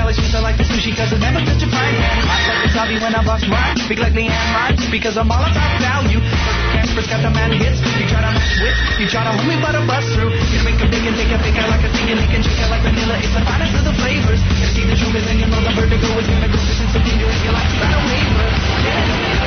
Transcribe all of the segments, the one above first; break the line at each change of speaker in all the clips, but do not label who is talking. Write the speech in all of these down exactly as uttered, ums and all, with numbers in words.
always used to like the sushi cause it never touched your pride. I like the Tommy when I bust rhymes. Big like Leanne rhymes because I'm all about value. Casper's got the man hits. You try to mess with, you try to hold me but I bust through. You make a big and take a pick out like a thing and lick and shake it like vanilla. It's the finest of the flavors. You see the sugars and you know the vertigo is gonna go. This is something new in your life. You gotta waver. Yeah.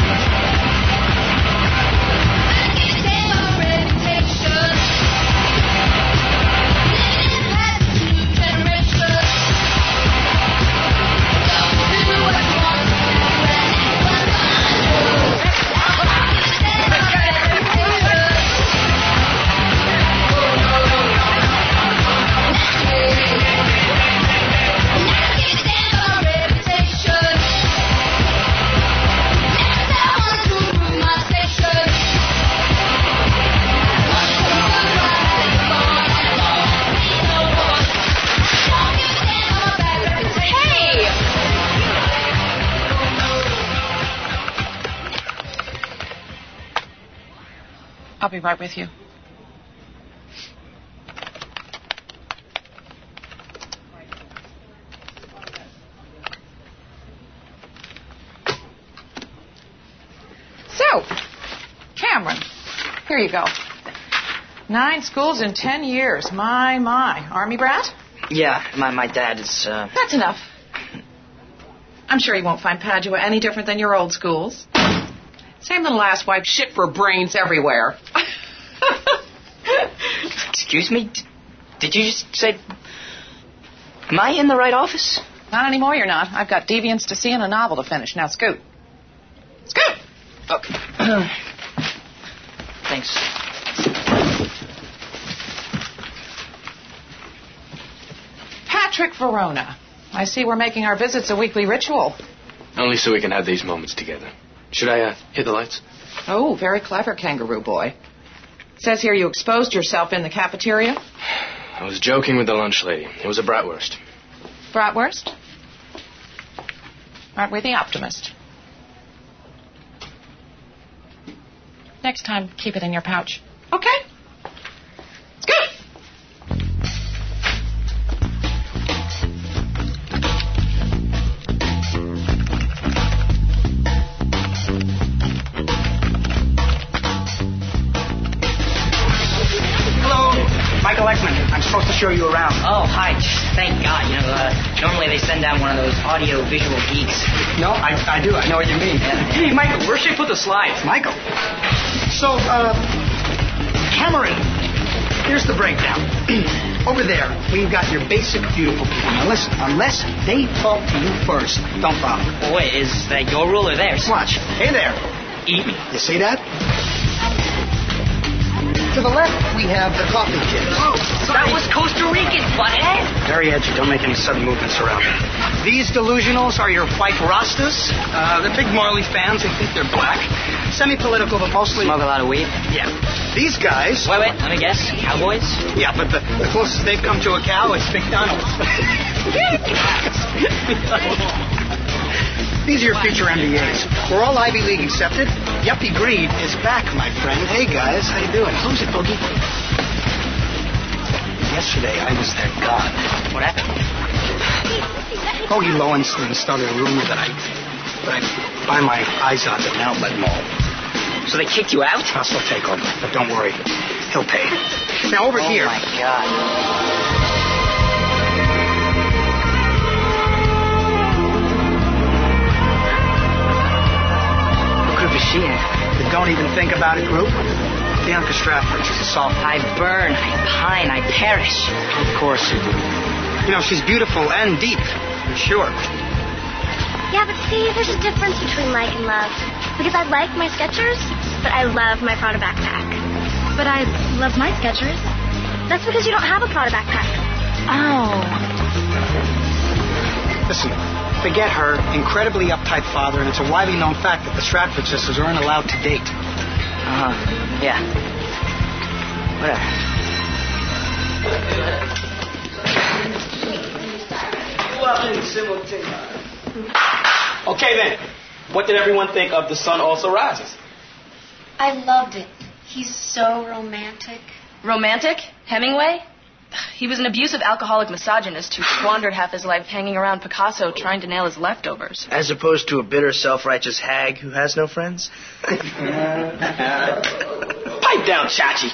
I'll be right with you. So, Cameron, here you go. Nine schools in ten years. My, my. Army brat?
Yeah, my, my dad is, uh...
That's enough. I'm sure you won't find Padua any different than your old schools. Same little asswipe, shit for brains everywhere.
Excuse me? D- did you just say... Am I in the right office?
Not anymore, you're not. I've got Deviants to see and a novel to finish. Now, scoot. Scoot!
Okay. Thanks.
Patrick Verona. I see we're making our visits a weekly ritual.
Only so we can have these moments together. Should I uh, hit the lights?
Oh, very clever, kangaroo boy. Says here you exposed yourself in the cafeteria.
I was joking with the lunch lady. It was a bratwurst.
Bratwurst? Aren't we the optimist? Next time, keep it in your pouch. Okay? Let's go!
Michael Ekman. I'm supposed to show you around.
Oh, hi. Thank God. You know, uh, normally they send down one of those audio-visual geeks.
No, I, I do. I know what you mean.
Yeah.
Hey, Michael, where should I put the slides? Michael. So, uh, Cameron, here's the breakdown. Over there, we've got your basic beautiful people. Now listen, unless they talk to you first, don't bother.
Oh, wait, is that your rule or theirs?
Watch. Hey there.
Eat me.
You see that? To the left, we have the coffee kids.
Oh, that was Costa Rican, butthead.
Very edgy. Don't make any sudden movements around me. These delusionals are your white Rastas. Uh, they're big Marley fans. They think they're black. Semi-political, but mostly...
Smoke a lot of weed?
Yeah. These guys...
Wait, wait. Let me guess. Cowboys?
Yeah, but the, the closest they've come to a cow is McDonald's. These are your future M B As. We're all Ivy League accepted. Yuppie Greed is back, my friend. Hey, guys. How you doing? Who's it, Boogie? Yesterday, I was their god.
What happened?
Bogey Lowenstein started a rumor that I... that I buy my eyes out at an outlet mall.
So they kicked you out?
Hostile takeover. But don't worry. He'll pay. Now, over
oh
here...
Oh, my God.
But don't even think about it, group. Bianca Stratford, she's a sophomore.
I burn, I pine, I perish.
Of course you do. You know, she's beautiful and deep, sure.
Yeah, but see, there's a difference between like and love. Because I like my Skechers, but I love my Prada backpack. But I love my Skechers. That's because you don't have a Prada backpack. Oh.
Listen. Forget her incredibly uptight father, and it's a widely known fact that the Stratford sisters aren't allowed to date.
Uh-huh. Yeah. Whatever.
Okay, then. What did everyone think of The Sun Also Rises?
I loved it. He's so romantic.
Romantic? Hemingway?
He was an abusive alcoholic misogynist who squandered half his life hanging around Picasso trying to nail his leftovers.
As opposed to a bitter, self-righteous hag who has no friends?
Pipe down, Chachi.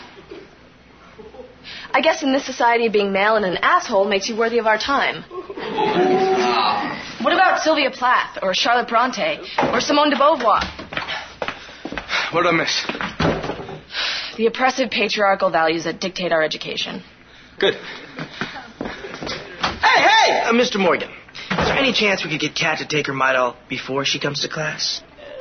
I guess in this society, being male and an asshole makes you worthy of our time. What about Sylvia Plath, or Charlotte Bronte, or Simone de Beauvoir?
What did I miss?
The oppressive patriarchal values that dictate our education.
Good.
Hey, hey! Uh, Mister Morgan, is there any chance we could get Kat to take her Midol before she comes to class?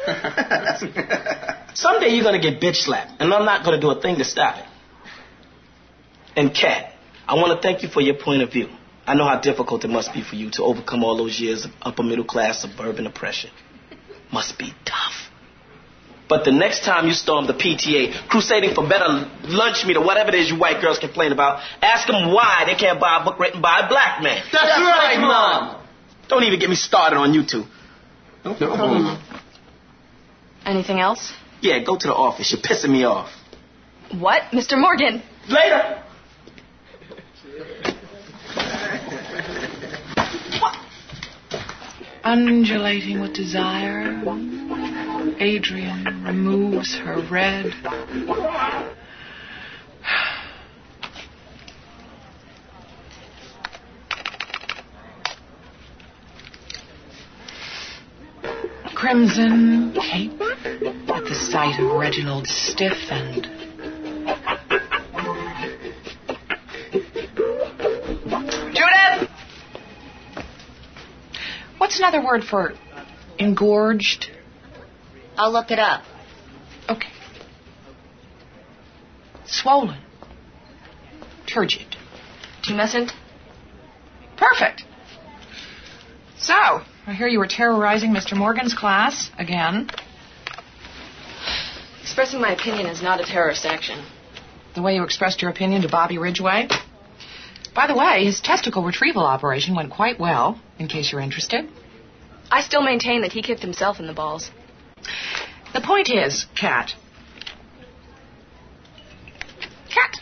Someday you're going to get bitch slapped, and I'm not going to do a thing to stop it. And Kat, I want to thank you for your point of view. I know how difficult it must be for you to overcome all those years of upper middle class suburban oppression. Must be tough. But the next time you storm the P T A, crusading for better lunch meat or whatever it is you white girls complain about, ask them why they can't buy a book written by a black man.
That's, That's right, Mom.
Don't even get me started on you two.
No problem. Anything else?
Yeah, go to the office. You're pissing me off.
What? Mister Morgan?
Later.
Undulating with desire, Adrian removes her red. Crimson cape at the sight of Reginald's stiff and Judith! What's another word for engorged?
I'll look it up.
Okay. Swollen. Turgid.
Tumescent?
Perfect. So, I hear you were terrorizing Mister Morgan's class again.
Expressing my opinion is not a terrorist action.
The way you expressed your opinion to Bobby Ridgway? By the way, his testicle retrieval operation went quite well, in case you're interested.
I still maintain that he kicked himself in the balls.
The point is, Kat. Kat.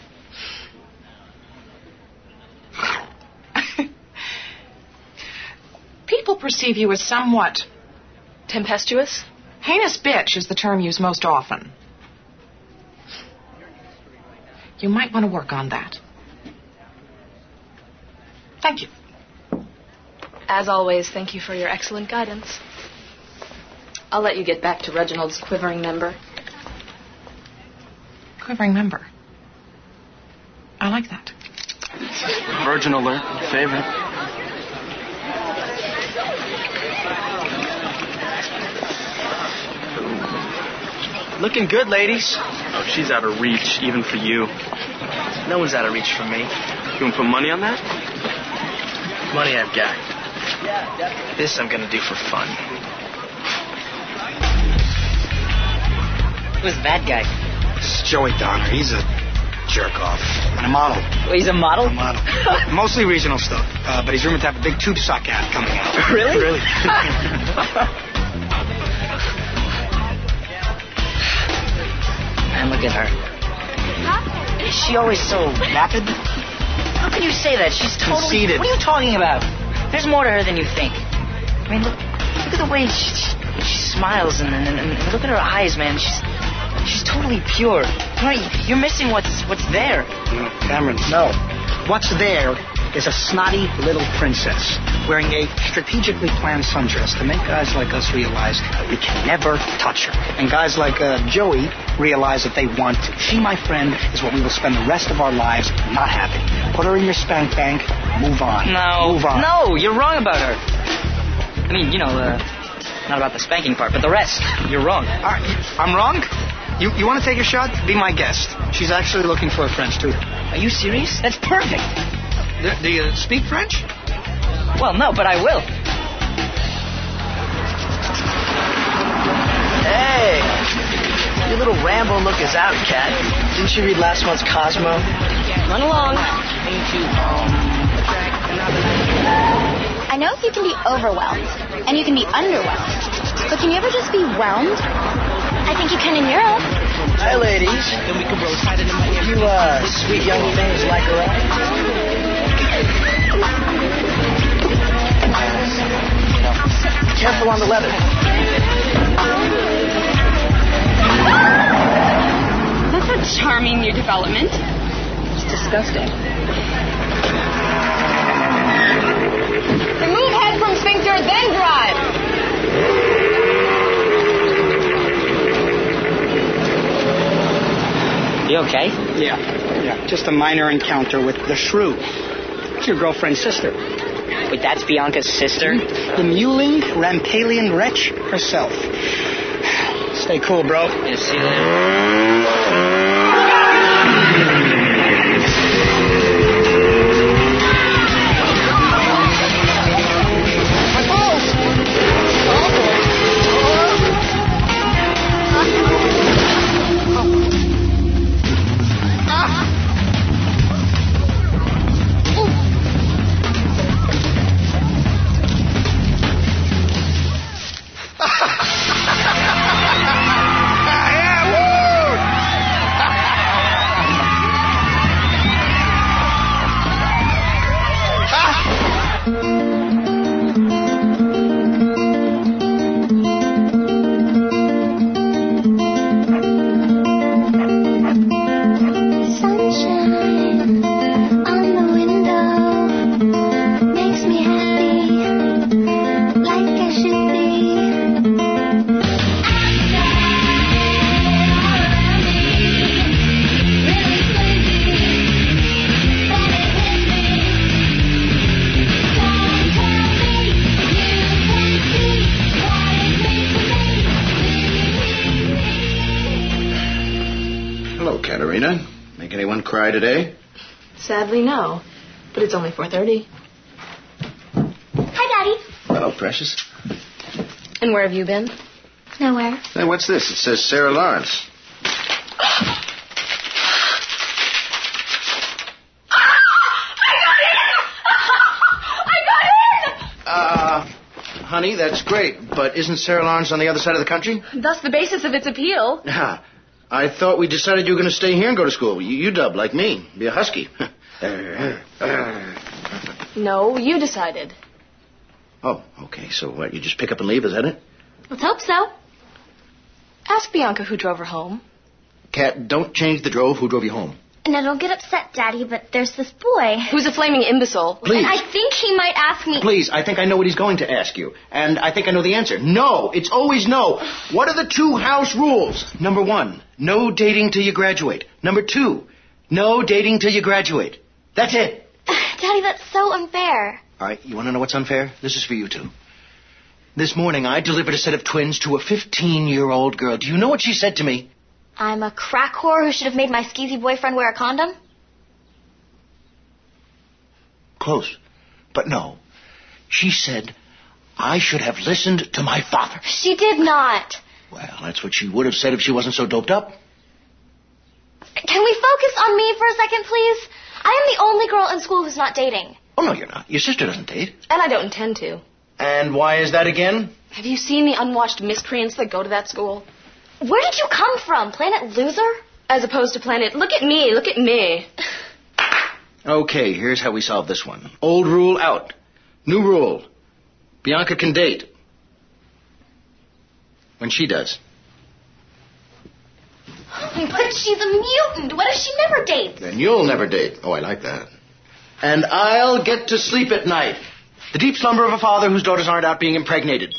People perceive you as somewhat
tempestuous.
Heinous bitch is the term used most often. You might want to work on that. Thank you.
As always, thank you for your excellent guidance. I'll let you get back to Reginald's quivering member.
Quivering member. I like that.
Virgin alert, favorite.
Looking good, ladies.
Oh, she's out of reach, even for you.
No one's out of reach for me.
You want to put money on that?
Money I've got. This I'm gonna do for fun.
Who's the bad guy?
This is Joey Donner. He's a jerk-off. And a model.
Well, he's a model?
A model. Mostly regional stuff. Uh, but he's rumored to have a big tube sock ad coming out.
Really?
Really.
Man, look at her. Is she always so vapid? How can you say that? She's totally...
Conceited.
What are you talking about? There's more to her than you think. I mean, look, look at the way she, she smiles, and, and, and look at her eyes, man. She's she's totally pure. You know, you're missing what's what's there.
No, Cameron, no. What's there is a snotty little princess wearing a strategically planned sundress to make guys like us realize that we can never touch her. And guys like uh, Joey realize that they want to. She, my friend, is what we will spend the rest of our lives not having. Put her in your spank bank, move on.
No.
Move on.
No, you're wrong about her. I mean, you know, uh, not about the spanking part, but the rest. You're wrong.
All right, I'm wrong? You, you want to take a shot? Be my guest. She's actually looking for a French tutor.
Are you serious? That's perfect.
Do, do you speak French?
Well, no, but I will.
Hey! Your little Rambo look is out, Kat. Didn't you read last month's Cosmo?
Run along.
I know you can be overwhelmed, and you can be underwhelmed. But can you ever just be whelmed? I think you can in Europe.
Hi, ladies. Then we can roll right into my ear. You, uh, sweet young things like a ride? You know, careful on the leather.
That's a charming new development.
It's disgusting. Remove head from sphincter, then drive.
You okay?
Yeah, yeah. Just a minor encounter with the shrew. It's your girlfriend's sister.
Wait, that's Bianca's sister?
The mewling, Rampalian wretch herself. Stay cool, bro.
Yeah, see you later.
Katerina, make anyone cry today?
Sadly, no. But it's only four thirty.
Hi, Daddy.
Hello, precious.
And where have you been?
Nowhere.
Hey, what's this? It says Sarah Lawrence. Uh, honey, that's great. But isn't Sarah Lawrence on the other side of the country?
Thus the basis of its appeal.
Yeah. I thought we decided you were going to stay here and go to school. You, you dub like me. Be a husky.
No, you decided.
Oh, okay. So what, you just pick up and leave, is that it?
Let's hope so. Ask Bianca who drove her home.
Kat, don't change the drove. Who drove you home?
Now, don't get upset, Daddy, but there's this boy.
Who's a flaming imbecile.
Please.
And I think he might ask me...
Please, I think I know what he's going to ask you. And I think I know the answer. No. It's always no. What are the two house rules? Number one, no dating till you graduate. Number two, no dating till you graduate. That's it.
Daddy, that's so unfair.
All right, you want to know what's unfair? This is for you two. This morning, I delivered a set of twins to a fifteen-year-old girl. Do you know what she said to me?
I'm a crack whore who should have made my skeezy boyfriend wear a condom?
Close. But no. She said, I should have listened to my father.
She did not.
Well, that's what she would have said if she wasn't so doped up.
Can we focus on me for a second, please? I am the only girl in school who's not dating.
Oh, no, you're not. Your sister doesn't date.
And I don't intend to.
And why is that again?
Have you seen the unwashed miscreants that go to that school?
Where did you come from? Planet Loser?
As opposed to Planet, look at me, look at me.
Okay, here's how we solve this one. Old rule out. New rule. Bianca can date. When she does.
But she's a mutant. What if she never dates?
Then you'll never date. Oh, I like that. And I'll get to sleep at night. The deep slumber of a father whose daughters aren't out being impregnated.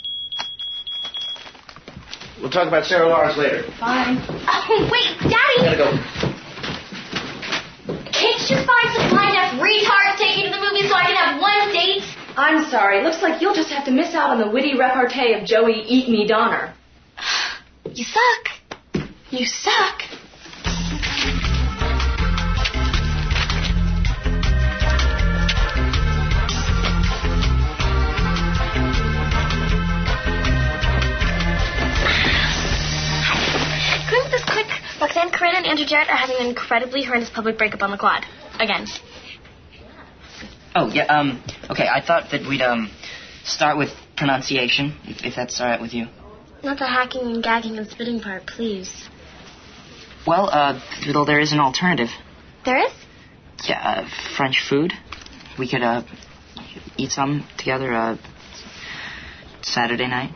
We'll talk about Sarah Lawrence later.
Fine. Oh, wait, Daddy!
Gotta go.
Can't you find some blind ass retard to take you to the movie so I can have one date?
I'm sorry. Looks like you'll just have to miss out on the witty repartee of Joey Eat Me Donner.
You suck.
You suck.
Couldn't this quick? Roxanne, Corinne, and Andrew Jarrett are having an incredibly horrendous public breakup on the quad. Again.
Oh, yeah, um, okay, I thought that we'd, um, start with pronunciation, if, if that's all right with you.
Not the hacking and gagging and spitting part, please.
Well, uh, though there is an alternative.
There is?
Yeah, uh, French food. We could, uh, eat some together, uh, Saturday night.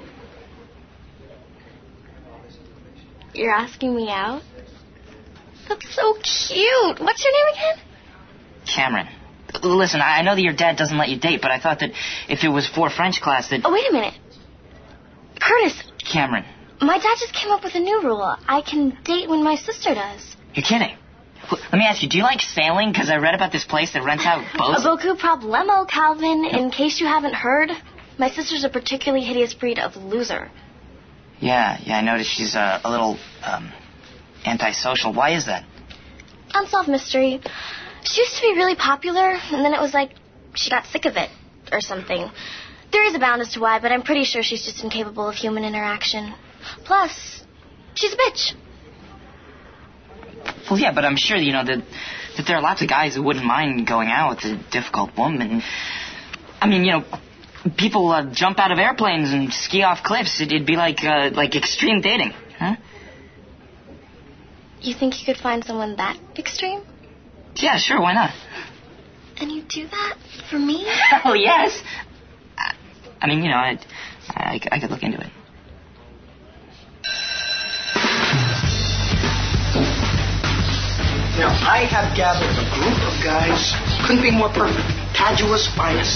You're asking me out? That's so cute. What's your name again?
Cameron. Listen, I know that your dad doesn't let you date, but I thought that if it was for French class that...
Oh, wait a minute. Curtis.
Cameron.
My dad just came up with a new rule. I can date when my sister does.
You're kidding. Let me ask you, do you like sailing? Because I read about this place that rents out boats.
Beaucoup problemo, Calvin. In case you haven't heard, my sister's a particularly hideous breed of loser.
Yeah, yeah, I noticed she's uh, a little um, antisocial. Why is that?
Unsolved mystery. She used to be really popular, and then it was like she got sick of it or something. Theories abound as to why, but I'm pretty sure she's just incapable of human interaction. Plus, she's a bitch.
Well, yeah, but I'm sure, you know, that, that there are lots of guys who wouldn't mind going out with a difficult woman. I mean, you know, people uh, jump out of airplanes and ski off cliffs. It, it'd be like uh, like extreme dating, huh?
You think you could find someone that extreme?
Yeah, sure, why not?
And you do that for me?
Oh, yes. I, I mean, you know, I, I, I could look into it.
Now, I have gathered a group of guys. Couldn't be more perfect. Padua's finest.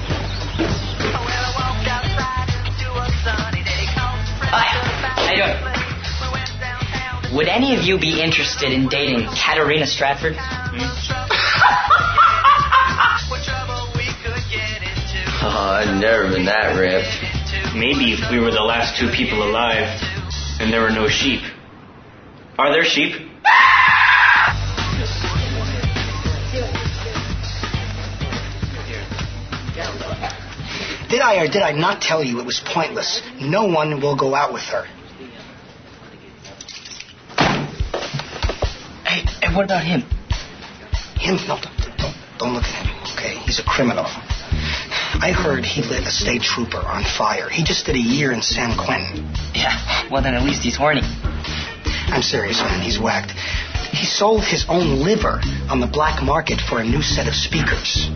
Hi. How you doing? Would any of you be interested in dating Katarina Stratford?
Oh, I've never been that ripped.
Maybe if we were the last two people alive and there were no sheep. Are there sheep?
Did I or did I not tell you it was pointless? No one will go out with her.
Hey, hey, what about him?
Him? No, don't, don't, don't look at him, okay? He's a criminal. I heard he lit a state trooper on fire. He just did a year in San Quentin.
Yeah, well then at least he's horny.
I'm serious, man. He's whacked. He sold his own liver on the black market for a new set of speakers.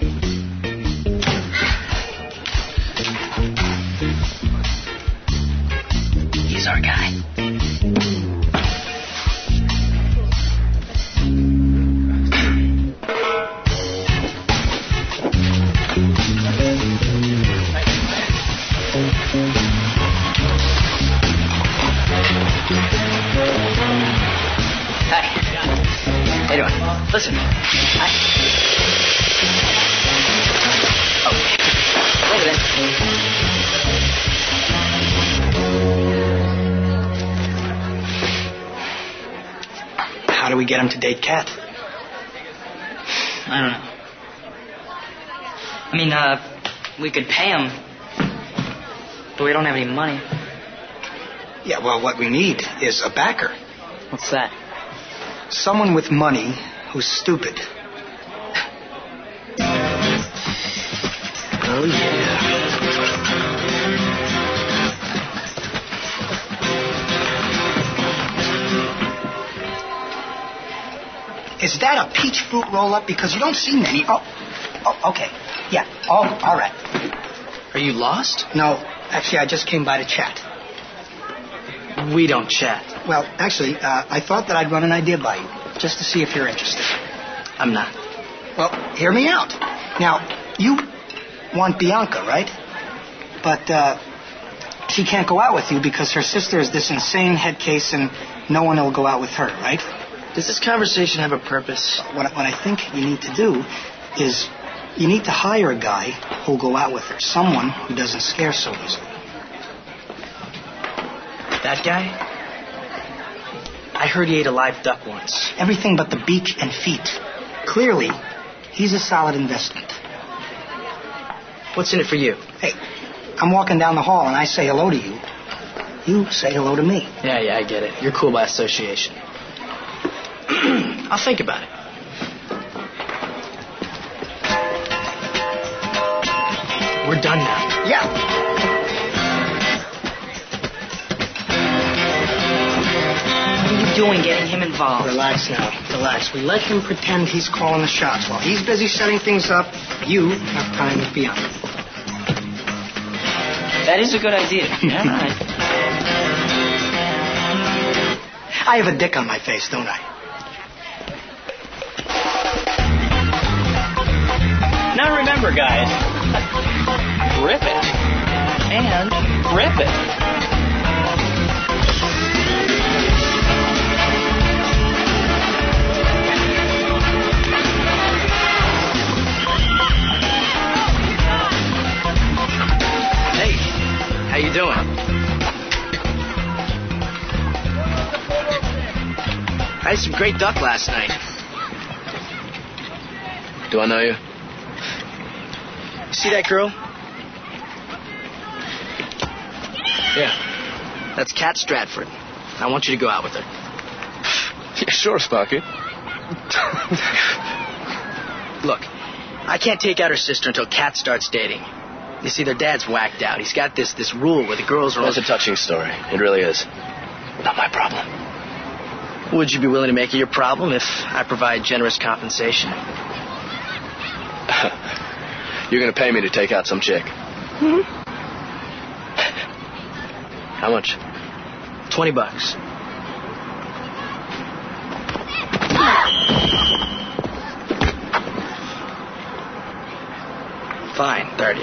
He's our guy. Hi. How you doing? Listen, I... Oh, wait a minute.
How do we get him to date Kat?
I don't know. I mean, uh, we could pay him, but we don't have any money.
Yeah, well, what we need is a backer.
What's that?
Someone with money who's stupid. Oh, yeah. Is that a peach fruit roll-up? Because you don't see many. Oh, oh, okay. Yeah, oh, all right.
Are you lost?
No, actually, I just came by to chat.
We don't chat.
Well, actually, uh, I thought that I'd run an idea by you, just to see if you're interested.
I'm not.
Well, hear me out. Now, you want Bianca, right? But uh, she can't go out with you because her sister is this insane head case and no one will go out with her, right?
Does this conversation have a purpose?
What, what I think you need to do is you need to hire a guy who'll go out with her, someone who doesn't scare so easily.
That guy? I heard he ate a live duck once.
Everything but the beak and feet. Clearly, he's a solid investment.
What's in it for you?
Hey, I'm walking down the hall and I say hello to you. You say hello to me.
Yeah, yeah, I get it. You're cool by association. I'll think about it. We're done now.
Yeah.
you doing getting him involved?
Relax now. Relax. We let him pretend he's calling the shots. While he's busy setting things up, you have time with Bianca.
That is a good idea. Yeah, all right.
I have a dick on my face, don't I?
Now remember, guys, rip it. And rip it.
Hey, how you doing? I had some great duck last night.
Do I know you?
See that girl?
Yeah.
That's Kat Stratford. I want you to go out with her.
Yeah, sure, Sparky.
Look, I can't take out her sister until Kat starts dating. You see, their dad's whacked out. He's got this this rule where the girls are...
That's a touching story. It really is. Not my problem.
Would you be willing to make it your problem if I provide generous compensation?
You're going to pay me to take out some chick.
Mm-hmm.
How much?
Twenty bucks. Fine, thirty.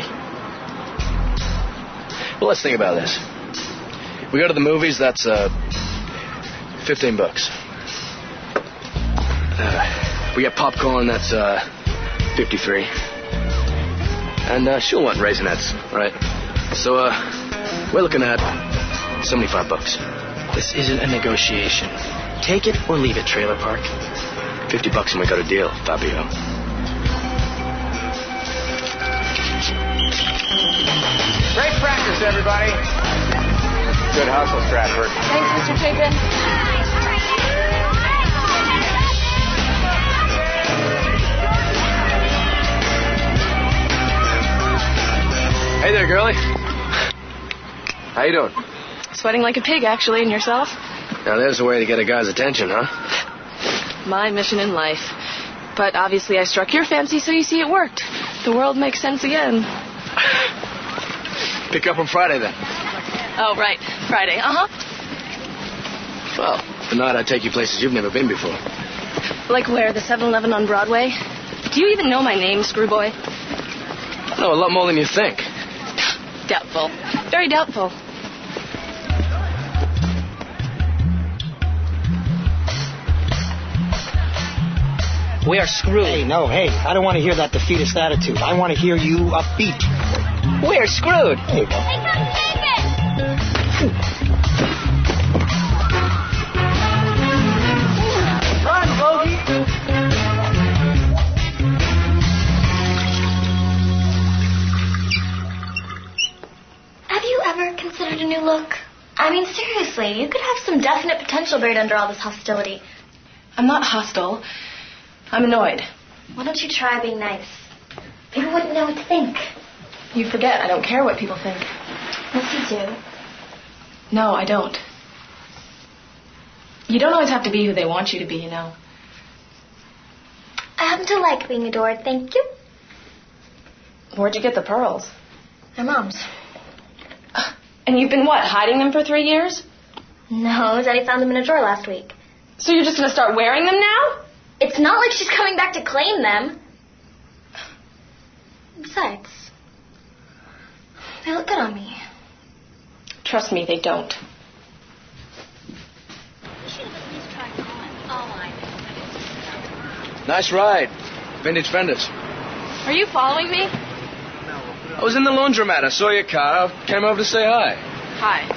Well, let's think about this. We go to the movies, that's uh, fifteen bucks. Uh, we get popcorn, that's uh, fifty-three. And uh, she'll want Raisinets, right? So uh, we're looking at seventy-five bucks.
This isn't a negotiation. Take it or leave it, Trailer Park.
Fifty bucks and we got a deal, Fabio.
Great practice, everybody. Good hustle, Stratford.
Thanks, Mister Chapin.
Hey there, girlie. How you doing?
Sweating like a pig, actually, and yourself?
Now, there's a way to get a guy's attention, huh?
My mission in life. But obviously I struck your fancy, so you see it worked. The world makes sense again.
Pick up on Friday, then.
Oh, right. Friday. Uh-huh.
Well, tonight I take you places you've never been before.
Like where? The seven eleven on Broadway? Do you even know my name, Screwboy?
I know a lot more than you think.
Doubtful. Very doubtful.
We are screwed.
Hey, no, hey, I don't want to hear that defeatist attitude. I want to hear you upbeat.
We're screwed.
There you go.
Hey, come take it!
Run, Bogey!
Have you ever considered a new look? I mean, seriously, you could have some definite potential buried under all this hostility.
I'm not hostile. I'm annoyed.
Why don't you try being nice? People wouldn't know what to think.
You forget I don't care what people think.
Yes, you do.
No, I don't. You don't always have to be who they want you to be, you know.
I happen to like being adored, thank you.
Where'd you get the pearls?
My mom's.
And you've been, what, hiding them for three years?
No, Daddy found them in a drawer last week.
So you're just going to start wearing them now?
It's not like she's coming back to claim them. Besides, they look good on me.
Trust me, they don't.
Nice ride. Vintage fenders.
Are you following me?
I was in the laundromat. I saw your car. I came over to say hi.
Hi.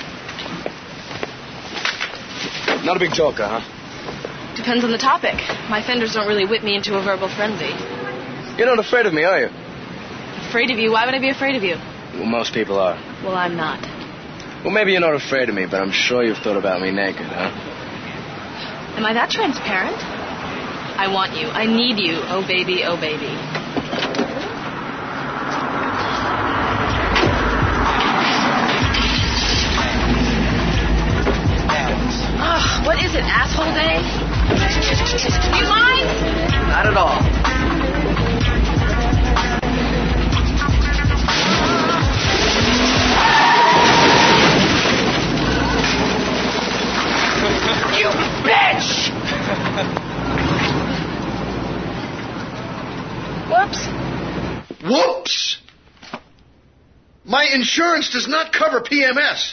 Not a big talker, huh?
Depends on the topic. My fenders don't really whip me into a verbal frenzy.
You're not afraid of me, are you?
Afraid of you? Why would I be afraid of you?
Well, most people are.
Well, I'm not.
Well, maybe you're not afraid of me, but I'm sure you've thought about me naked, huh?
Am I that transparent? I want you. I need you. Oh, baby. Oh, baby. Ugh, what is it, asshole?
My insurance does not cover P M S.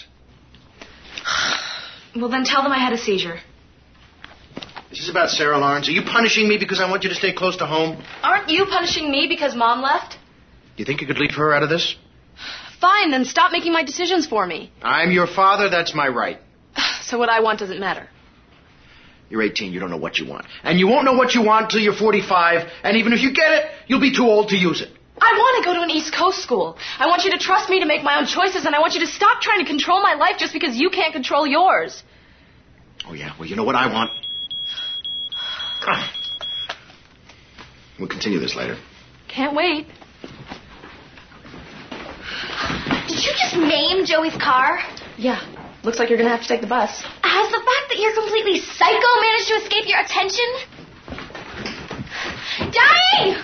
Well, then tell them I had a seizure.
Is this about Sarah Lawrence? Are you punishing me because I want you to stay close to home?
Aren't you punishing me because Mom left?
You think you could leave her out of this?
Fine, then stop making my decisions for me.
I'm your father. That's my right.
So what I want doesn't matter.
You're eighteen. You don't know what you want. And you won't know what you want till you're forty-five. And even if you get it, you'll be too old to use it.
I want to go to an East Coast school. I want you to trust me to make my own choices, and I want you to stop trying to control my life just because you can't control yours.
Oh, yeah. Well, you know what I want. We'll continue this later.
Can't wait.
Did you just name Joey's car?
Yeah. Looks like you're going to have to take the bus.
Has the fact that you're completely psycho managed to escape your attention? Daddy!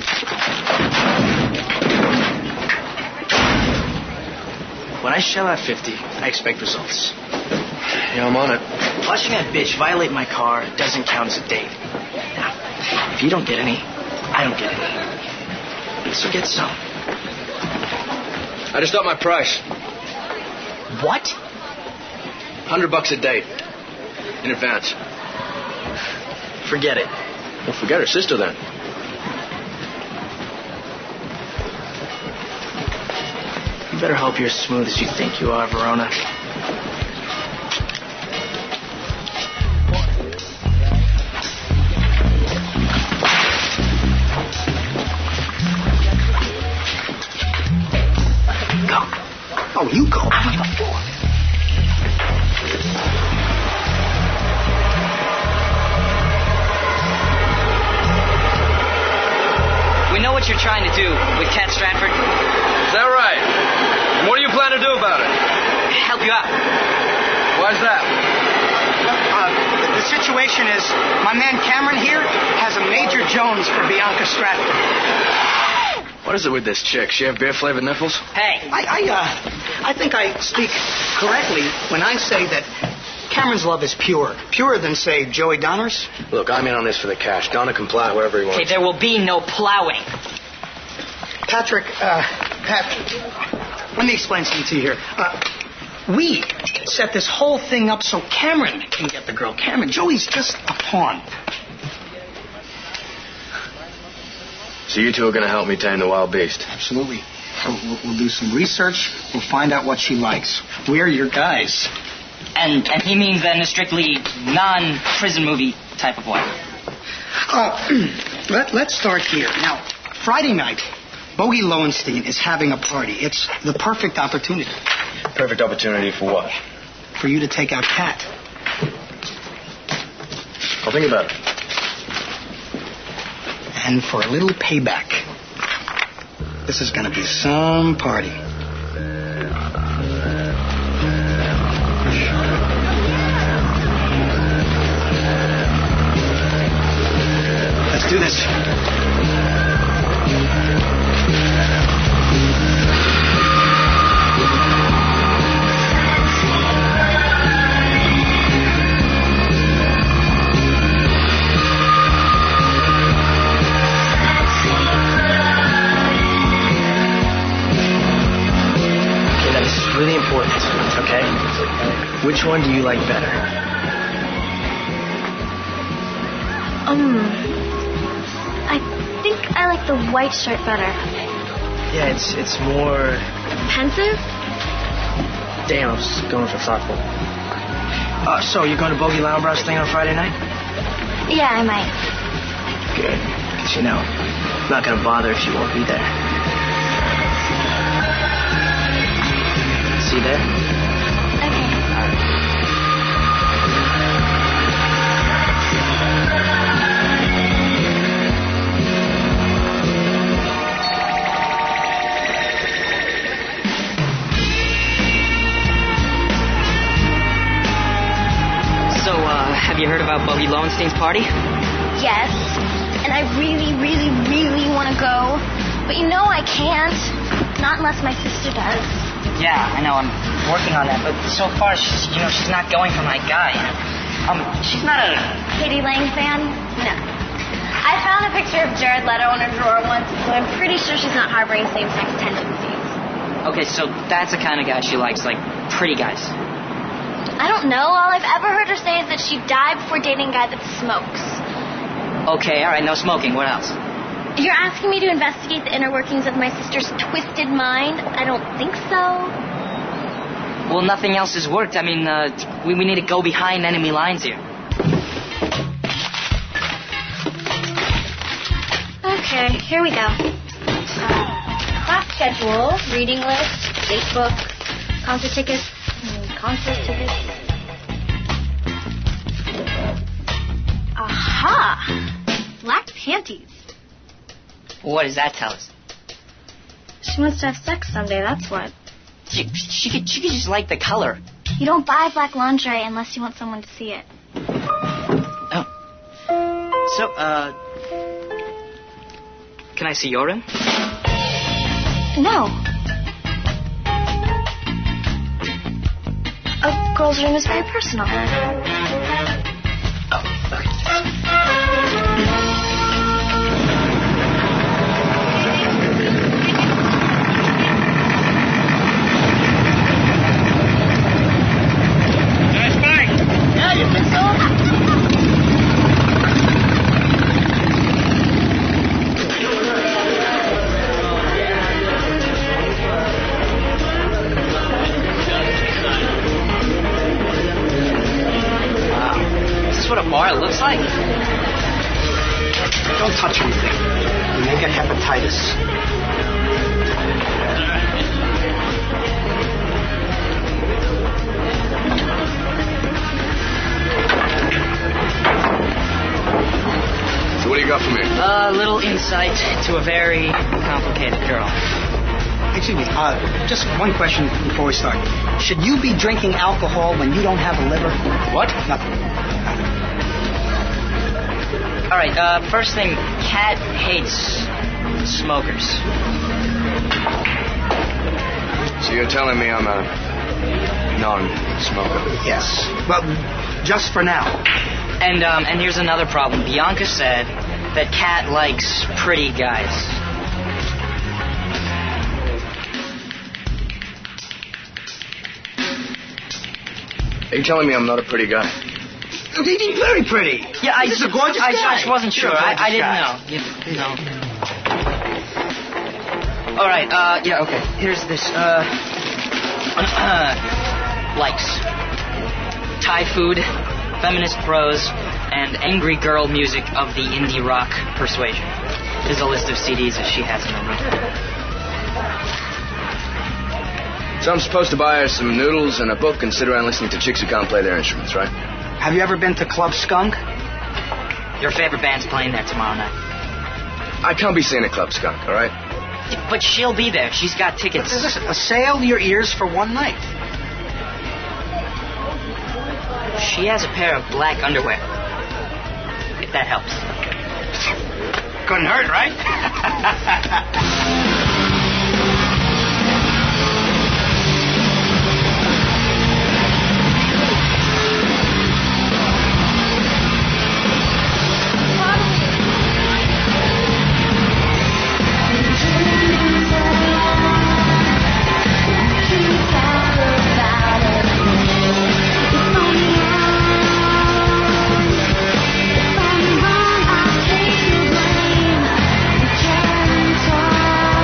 When I shell out fifty, I expect results.
Yeah, I'm on it.
Watching that bitch violate my car doesn't count as a date. Now, if you don't get any, I don't get any. So get some.
I just upped my price.
What?
Hundred bucks a date. In advance.
Forget it.
Well, forget her sister then.
You better hope you're as smooth as you think you are, Verona.
Go. Oh, you go.
We know what you're trying to do with Cat Stratford.
Is that right? And what do you plan to do about it?
Help you out.
Why's that?
Uh, the, the situation is, my man Cameron here has a Major Jones for Bianca Stratford.
What is it with this chick? She have beer-flavored nipples?
Hey.
I, I, uh, I think I speak correctly when I say that Cameron's love is pure. Purer than, say, Joey Donner's.
Look, I'm in on this for the cash. Donna can plow wherever he wants.
Okay, there will be no plowing.
Patrick, uh, Pat, let me explain something to you here. Uh, we set this whole thing up so Cameron can get the girl. Cameron, Joey's just a pawn.
So you two are going to help me tame the wild beast?
Absolutely. We'll, we'll, we'll do some research. We'll find out what she likes. We're your guys.
And and he means that in a strictly non-prison movie type of way.
Uh, let, let's start here. Now, Friday night, Bogey Lowenstein is having a party. It's the perfect opportunity.
Perfect opportunity for what?
For you to take out Kat.
I'll think about it.
And for a little payback. This is going to be some party. Let's do this.
Really important, okay? Which one do you like better?
Um, I think I like the white shirt better.
Yeah, it's it's more...
Pensive?
Damn, I was going for thoughtful. Uh, so, you're going to Bogey Lowenbrow's thing on Friday night?
Yeah, I might.
Good. Because, you know, I'm not going to bother if you won't be there. See you there?
Okay.
So, uh, have you heard about Bogey Lowenstein's party?
Yes. And I really, really, really want to go. But you know I can't. Not unless my sister does.
Yeah, I know. I'm working on that. But so far, she's, you know, she's not going for my guy. Um, she's not a...
Katie Lang fan? No. I found a picture of Jared Leto in her drawer once, so I'm pretty sure she's not harboring same-sex tendencies.
Okay, so that's the kind of guy she likes, like pretty guys.
I don't know. All I've ever heard her say is that she died before dating a guy that smokes.
Okay, all right, no smoking. What else?
You're asking me to investigate the inner workings of my sister's twisted mind? I don't think so.
Well, nothing else has worked. I mean, uh, we, we need to go behind enemy lines here.
Okay, here we go. Uh, class schedule, reading list, date book, concert tickets, concert tickets. Aha! Black panties.
What does that tell us?
She wants to have sex someday, that's what.
She, she, could, she could just like the color.
You don't buy black lingerie unless you want someone to see it.
Oh. So, uh... can I see your room?
No. A girl's room is very personal.
Oh, okay. What a bar looks like.
Don't touch anything. You may get hepatitis.
So what do you got for me?
A little insight into a very complicated girl.
Excuse me, uh, just one question before we start. Should you be drinking alcohol when you don't have a liver?
What?
Nothing.
All right, uh, first thing, Kat hates smokers.
So you're telling me I'm a non-smoker?
Yes. Well, just for now.
And, um, and here's another problem. Bianca said that Kat likes pretty guys.
Are you telling me I'm not a pretty guy?
He's very pretty.
Yeah, I
He's
just,
a gorgeous
I,
guy.
I just wasn't sure. I, I didn't
guy.
know. You, you know. All right. Uh, yeah. Okay. Here's this. Uh, uh, likes Thai food, feminist prose, and angry girl music of the indie rock persuasion. There's a list of C Ds that she has in her room.
So I'm supposed to buy her some noodles and a book and sit around listening to chicks who can't play their instruments, right?
Have you ever been to Club Skunk?
Your favorite band's playing there tomorrow night.
I can't be seeing a Club Skunk, all right?
But she'll be there. She's got tickets.
Listen, a sale to your ears for one night.
She has a pair of black underwear. If that helps.
Couldn't hurt, right?
If I'm wrong, I'll take the blame. Return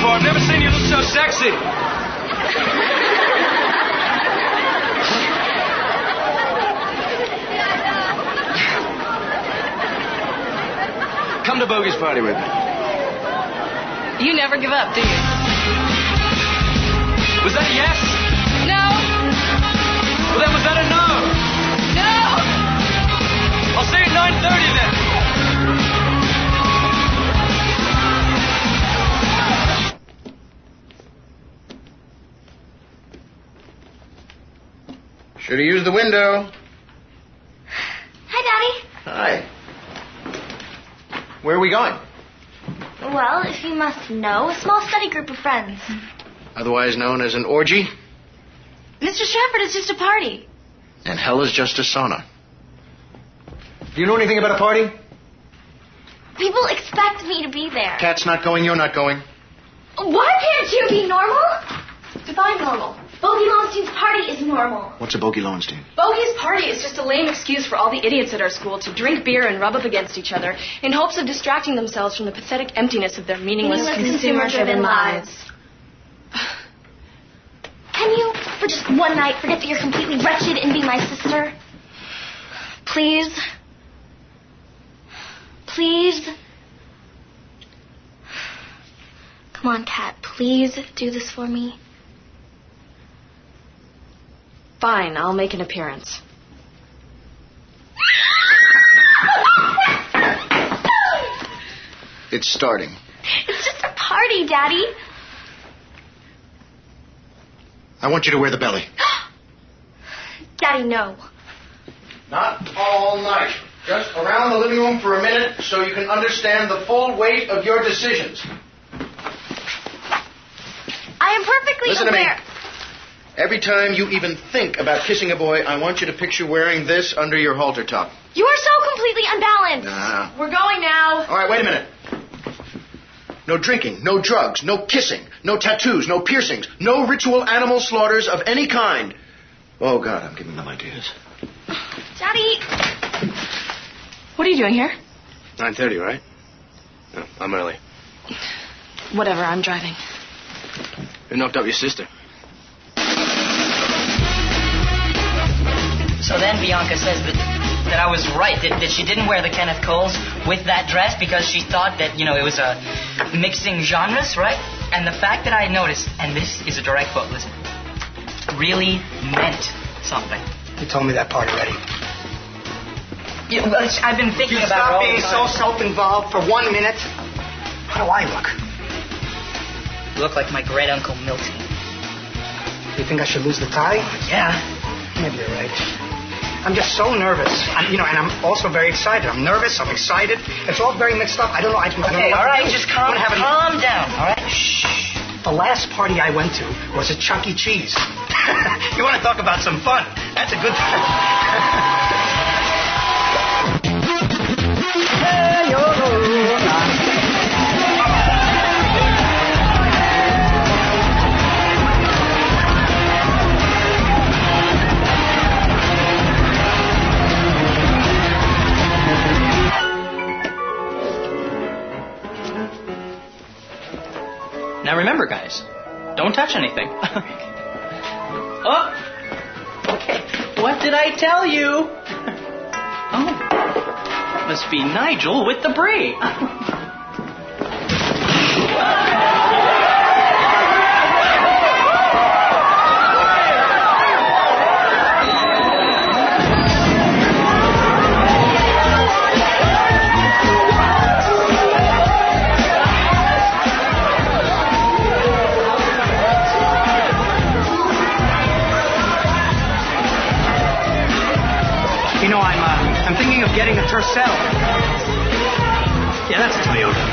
before. I've never seen you look so sexy.
Come to Bogey's party with me.
You never give up, do you?
Was that a yes?
No.
Well, then was that a no?
No.
I'll see you at nine thirty then.
Should have used the window.
Hi, Daddy.
Hi. Where are we going?
Well, if you must know, a small study group of friends.
Otherwise known as an orgy?
Mister Stratford, it's just a party.
And hell is just a sauna. Do you know anything about a party?
People expect me to be there.
Cat's not going, you're not going.
Why can't you be normal? Define normal. Bogey Lowenstein's party is normal.
What's a Bogey Lowenstein?
Bogey's party is just a lame excuse for all the idiots at our school to drink beer and rub up against each other in hopes of distracting themselves from the pathetic emptiness of their meaningless,
Meaningless consumer-driven lives. Can you, for just one night, forget that you're completely wretched and be my sister? Please? Please? Come on, Kat. Please do this for me.
Fine, I'll make an appearance.
It's starting.
It's just a party, Daddy.
I want you to wear the belly.
Daddy, no.
Not all night. Just around the living room for a minute so you can understand the full weight of your decisions.
I am perfectly
Listen
aware.
to me. Every time you even think about kissing a boy, I want you to picture wearing this under your halter top.
You are so completely unbalanced.
Nah.
We're going now.
All right, wait a minute. No drinking, no drugs, no kissing, no tattoos, no piercings, no ritual animal slaughters of any kind. Oh, God, I'm giving them ideas.
Daddy.
What are you doing here?
nine thirty, right? No, I'm early.
Whatever, I'm driving.
You knocked up your sister.
So then Bianca says that, that I was right, that, that she didn't wear the Kenneth Coles with that dress because she thought that, you know, it was a mixing genres, right? And the fact that I noticed, and this is a direct quote, listen, really meant something.
You told me that part already.
You, well, it's- I've been thinking
You
about it
stop
all
being
the
so
time.
self-involved for one minute. How do I look?
You look like my great uncle Milton.
Do you think I should lose the tie?
Yeah.
Maybe you're right. I'm just so nervous. I'm, you know, and I'm also very excited. I'm nervous. I'm excited. It's all very mixed up. I don't know. I, I don't
Okay,
know what
all
to
right,
do.
just calm,
I'm gonna have an-
calm down, all right? Shh.
The last party I went to was at Chuck E. Cheese. You want to talk about some fun? That's a good time. Hey, yo,
Now remember, guys, don't touch anything. Oh! Okay, what did I tell you? Oh, must be Nigel with the brie.
You know, I'm uh, I'm thinking of getting a Tercel. Yeah, that's a Toyota.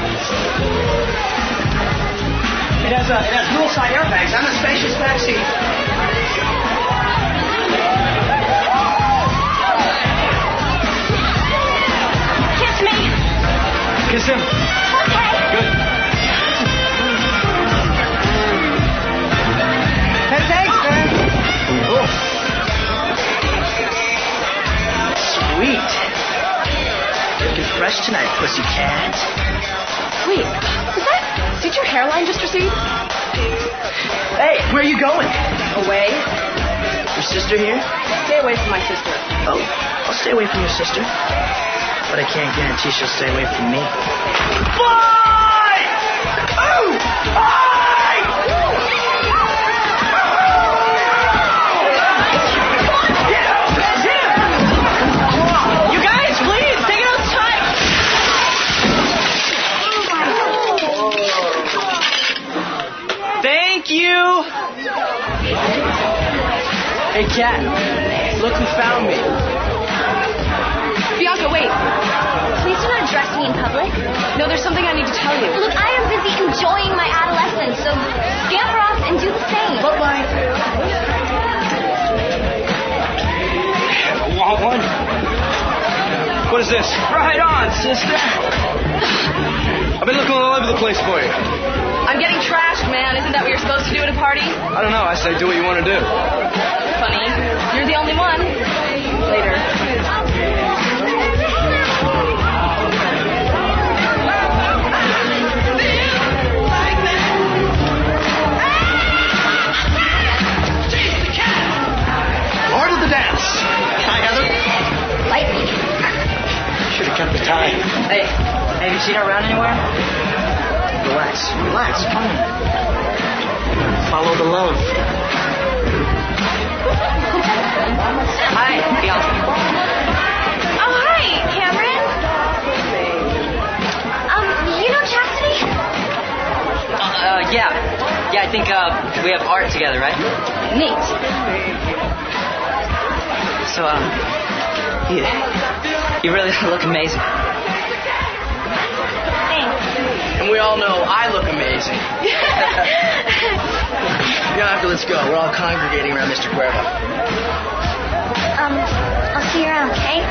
It has a it has dual side airbags and a spacious back seat.
Kiss me.
Kiss him.
Okay.
Good. Hey, thanks, man. Oh.
Sweet. Looking fresh tonight, pussycat.
Wait, is that... Did your hairline just recede?
Hey, where are you going?
Away.
Your sister here?
Stay away from my sister.
Oh, I'll stay away from your sister. But I can't guarantee she'll stay away from me. Boy! Oh! Boy!
You guys, please, take it outside. Thank you.
Hey, Cat, look who found me.
Bianca, wait.
Please do not address me in public.
No, there's something I need to tell you.
Look, I am busy enjoying my adolescence, so scamper off and do the same.
But my... Want one?
What is this?
Right on, sister.
I've been looking all over the place for you.
I'm getting trashed, man. Isn't that what you're supposed to do at a party?
I don't know. I say do what you want to do.
Funny. You're the only one. Later.
Order the dance. Hi, Heather.
Lightning.
Should have kept the tie.
Hey, have you seen her around anywhere?
Relax, relax, come on. Follow the love.
Hi, Bianca.
Oh, hi, Cameron. Um, you know Chastity?
Uh, yeah. Yeah, I think uh, we have art together, right?
Neat.
So, um, you, you really look amazing.
And we all know I look amazing. You don't have to, let's go. We're all congregating around Mister Cuervo.
Um, I'll see you around, okay?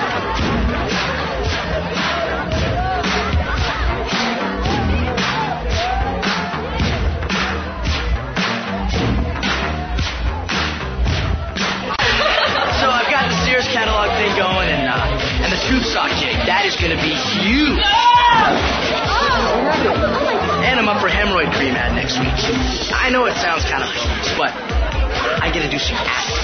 So I've got the Sears catalog thing going, and uh, and the tube sock jig. That is going to be huge. And I'm up for hemorrhoid cream ad next week. I know it sounds kind of bogus, but I get to do some acting.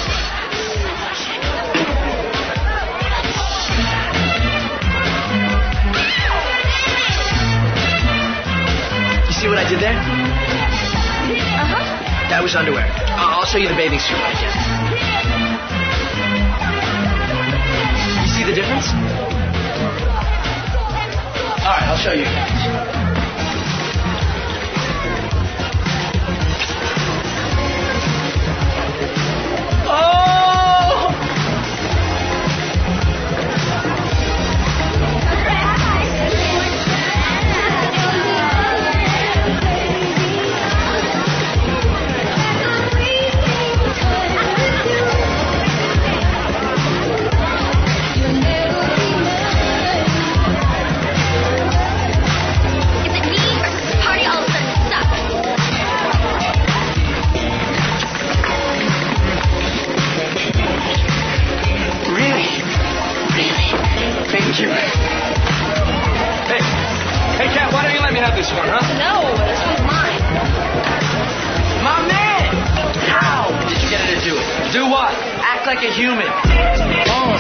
You see what I did there?
Uh-huh.
That was underwear. Uh, I'll show you the bathing suit when I get it. You see the difference? All right, I'll show you.
This one, huh?
No, this one's mine.
My man! How did you get her to do it?
Do what?
Act like a human.
Oh.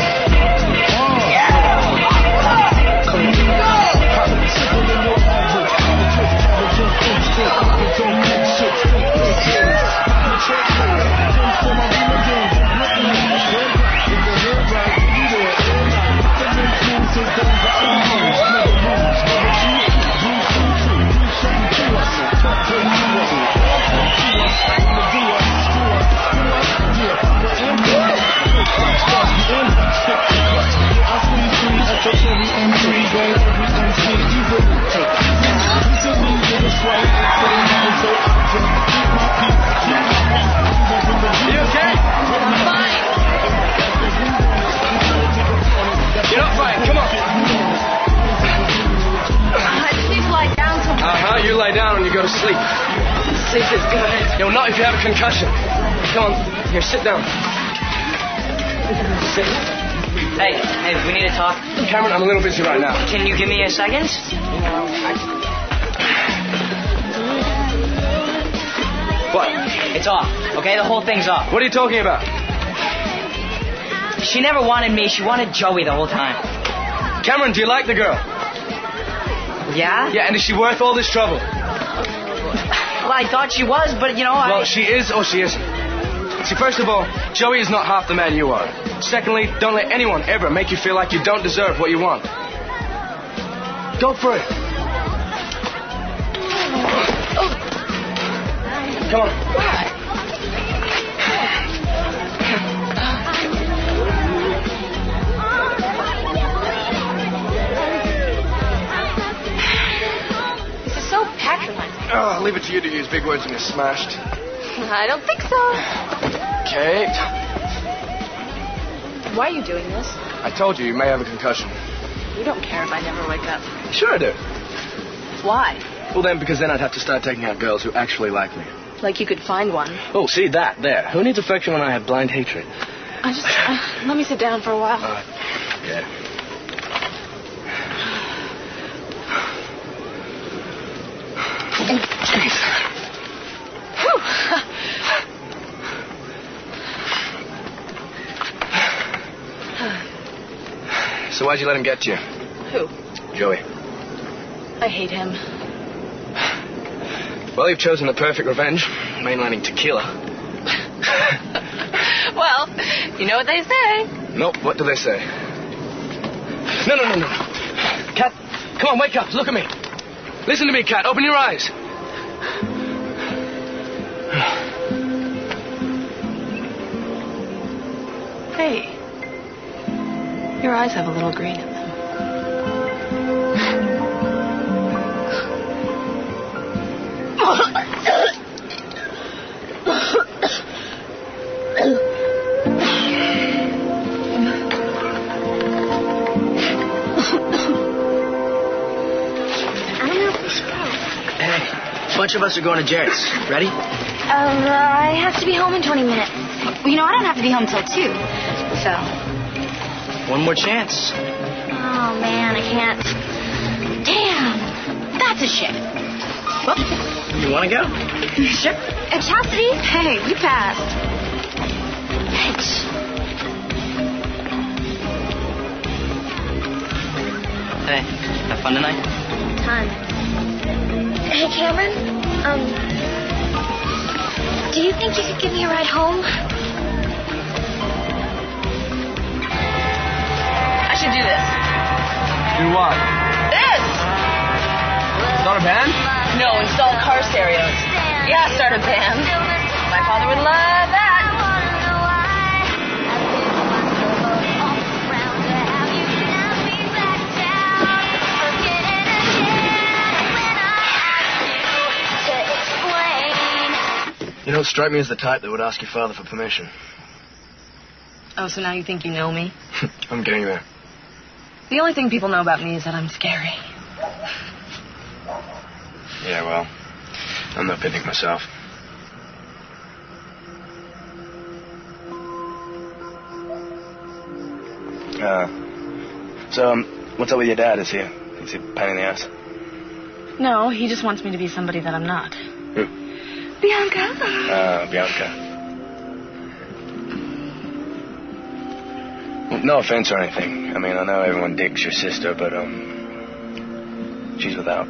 Go to sleep.
Sleep is good.
No, not if you have a concussion. Come on. Here, sit down. Sit.
Hey, hey, we need to talk.
Cameron, I'm a little busy right now.
Can you give me a second?
It's off, okay? The whole thing's off.
What are you talking about?
She never wanted me. She wanted Joey the whole time.
Cameron, do you like the girl?
Yeah?
Yeah, and is she worth all this trouble?
Well, I thought she was, but, you know, I...
Well, she is or she isn't. See, first of all, Joey is not half the man you are. Secondly, don't let anyone ever make you feel like you don't deserve what you want. Go for it. Come on.
This is so patronizing.
Oh, I'll leave it to you to use big words when you're smashed.
I don't think so.
Okay.
Why are you doing this?
I told you, you may have a concussion.
You don't care if I never wake up.
Sure I do.
Why?
Well, then, because then I'd have to start taking out girls who actually like me.
Like you could find one.
Oh, see, that, there. Who needs affection when I have blind hatred?
I just... Uh, let me sit down for a while.
Uh, yeah. Jeez. So why'd you let him get to you?
Who?
Joey.
I hate him.
Well, you've chosen the perfect revenge. Mainlining tequila.
Well, you know what they say.
Nope, what do they say? No, no, no, no. Kat, come on, wake up. Look at me. Listen to me, Kat. Open your eyes.
Hey. Your eyes have a little green in them.
Hey, a bunch of us are going to Jared's. Ready?
Um, uh, I have to be home in twenty minutes.
You know, I don't have to be home till two. So.
One more chance.
Oh, man, I can't.
Damn. That's a shame.
Well, you want to go?
Sure.
Uh, Chastity?
Hey, you passed.
Bitch.
Hey, have fun tonight?
Ton. Hey, Cameron? Um, do you think you could give me a ride home?
I should do this.
Do what?
This!
Start a band?
No, install car stereos. Yeah, start a band. My father would love that.
You don't strike me as the type that would ask your father for permission.
Oh, so now you think you know me?
I'm getting there.
The only thing people know about me is that I'm scary.
Yeah, well, I'm no picnic myself. Uh, so, um, what's up with your dad? Is he, is he a pain in the ass?
No, he just wants me to be somebody that I'm not.
Who?
Bianca.
Uh, Bianca. Well, no offense or anything. I mean, I know everyone digs your sister, but, um, she's without.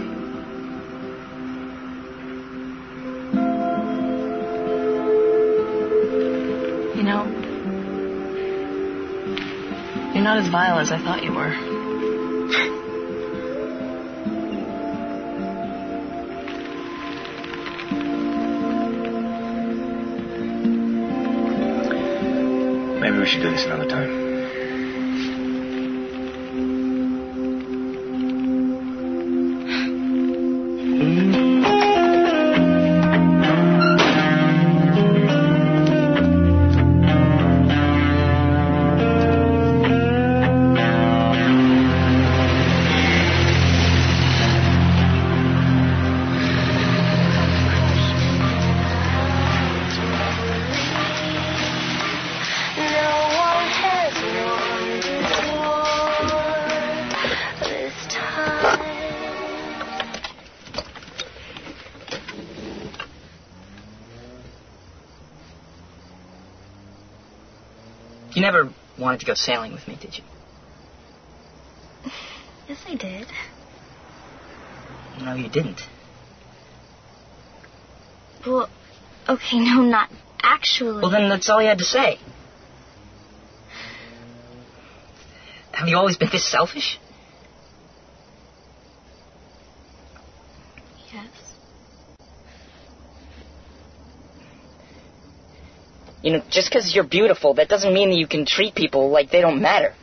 You know, you're not as vile as I thought you were.
Maybe we should do this another time.
No one has
You never wanted to go sailing with me, did you?
Yes, I did.
No, you didn't.
Well, okay, no, not actually.
Well, then that's all you had to say. Have you always been this selfish?
Yes.
You know, just because you're beautiful, that doesn't mean that you can treat people like they don't matter.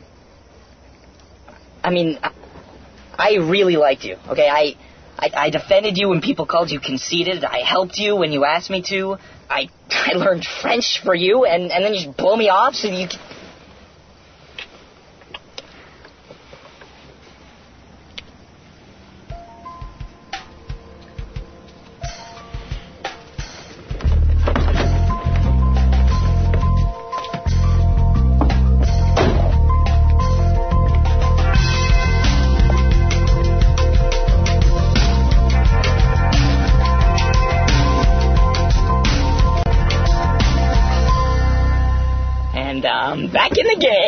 I mean, I, I really liked you, okay? I, I I defended you when people called you conceited. I helped you when you asked me to. I I learned French for you, and, and then you just blow me off so you can... And I'm back in the game.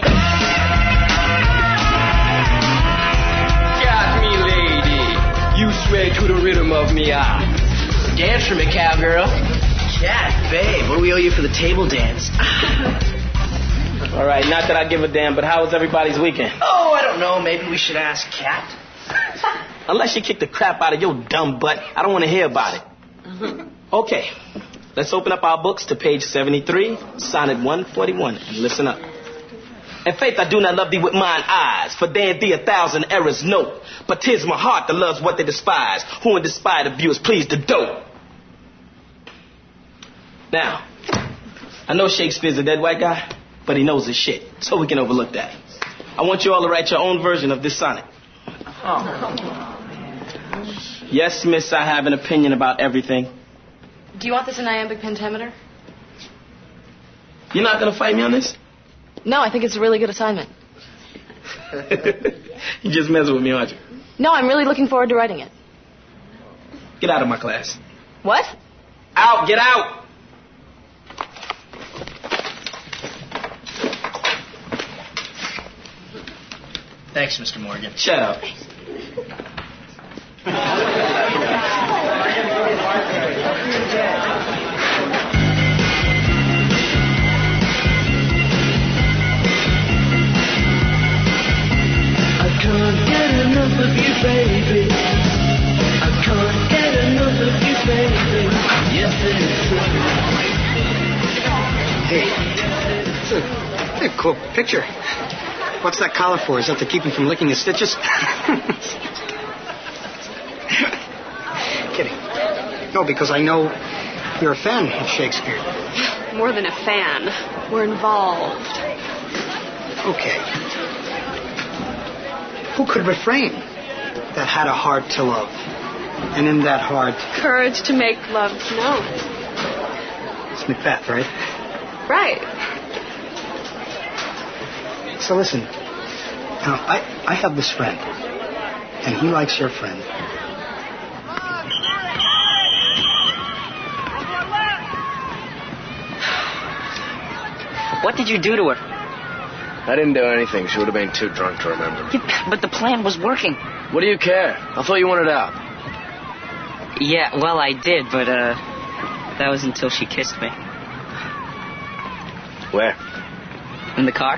Got me, lady. You sway to the rhythm of me eye.
Dance for me, cowgirl.
Cat, babe, what do we owe you for the table dance?
All right, not that I give a damn, but how was everybody's weekend?
Oh, I don't know. Maybe we should ask Cat.
Unless you kick the crap out of your dumb butt, I don't want to hear about it. Okay, let's open up our books to page seventy-three, sonnet one forty-one, and listen up. In faith I do not love thee with mine eyes, for there thee a thousand errors note. But 'tis my heart that loves what they despise, who in despite of you is pleased to dote. Now, I know Shakespeare's a dead white guy, but he knows his shit, so we can overlook that. I want you all to write your own version of this sonnet.
Oh.
Yes, miss, I have an opinion about everything.
Do you want this in iambic pentameter?
You're not going to fight me on this?
No, I think it's a really good assignment.
You just messing with me, aren't you?
No, I'm really looking forward to writing it.
Get out of my class.
What?
Out, get out!
Thanks, Mister Morgan.
Shut up.
I can't get enough of you, baby. I can't get enough of you, baby. Yes, it's
Hey, it's a, it's a cool picture. What's that collar for? Is that to keep him from licking his stitches? Kidding. No, because I know you're a fan of Shakespeare.
More than a fan. We're involved.
Okay. Who could refrain that had a heart to love? And in that heart...
Courage to make love known.
It's Macbeth, right?
Right.
So listen. Now, I, I have this friend. And he likes your friend.
What did you do to her?
I didn't do anything. She would have been too drunk to remember.
Yeah, but the plan was working.
What do you care? I thought you wanted out.
Yeah, well, I did, but, uh, that was until she kissed me.
Where?
In the car.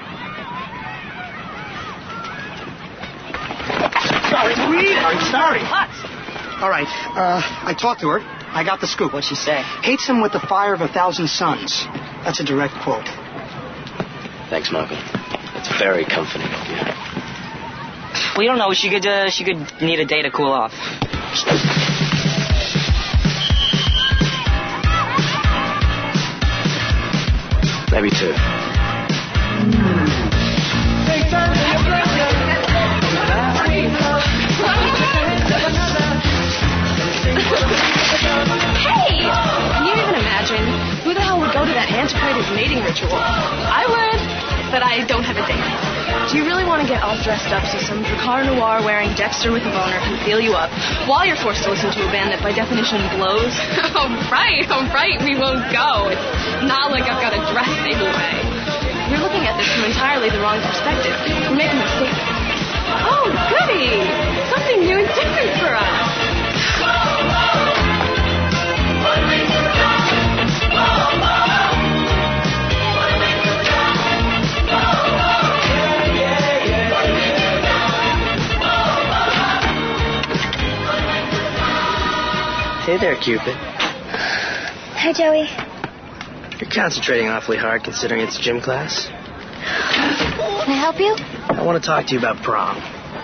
Sorry, I'm sorry.
What?
All right, uh, I talked to her. I got the scoop.
What'd she say?
Hates him with the fire of a thousand suns. That's a direct quote.
Thanks, Malcolm. That's very comforting of you.
Well, you don't know. She could, uh, she could need a day to cool off.
Maybe two.
Hey! Can you even imagine? Who the hell would go to that antiquated mating ritual? I would, but I don't have a date. Do you really want to get all dressed up so some Dracar Noir wearing Dexter with a boner can feel you up while you're forced to listen to a band that by definition blows?
Oh, right, oh, right, we won't go. It's not like I've got a dress anyway.
You're looking looking at this from entirely the wrong perspective. We're making a mistake. Oh, goody! Something new and different for us.
Hey there, Cupid.
Hi, Joey.
You're concentrating awfully hard considering it's gym class.
Can I help you?
I want to talk to you about prom.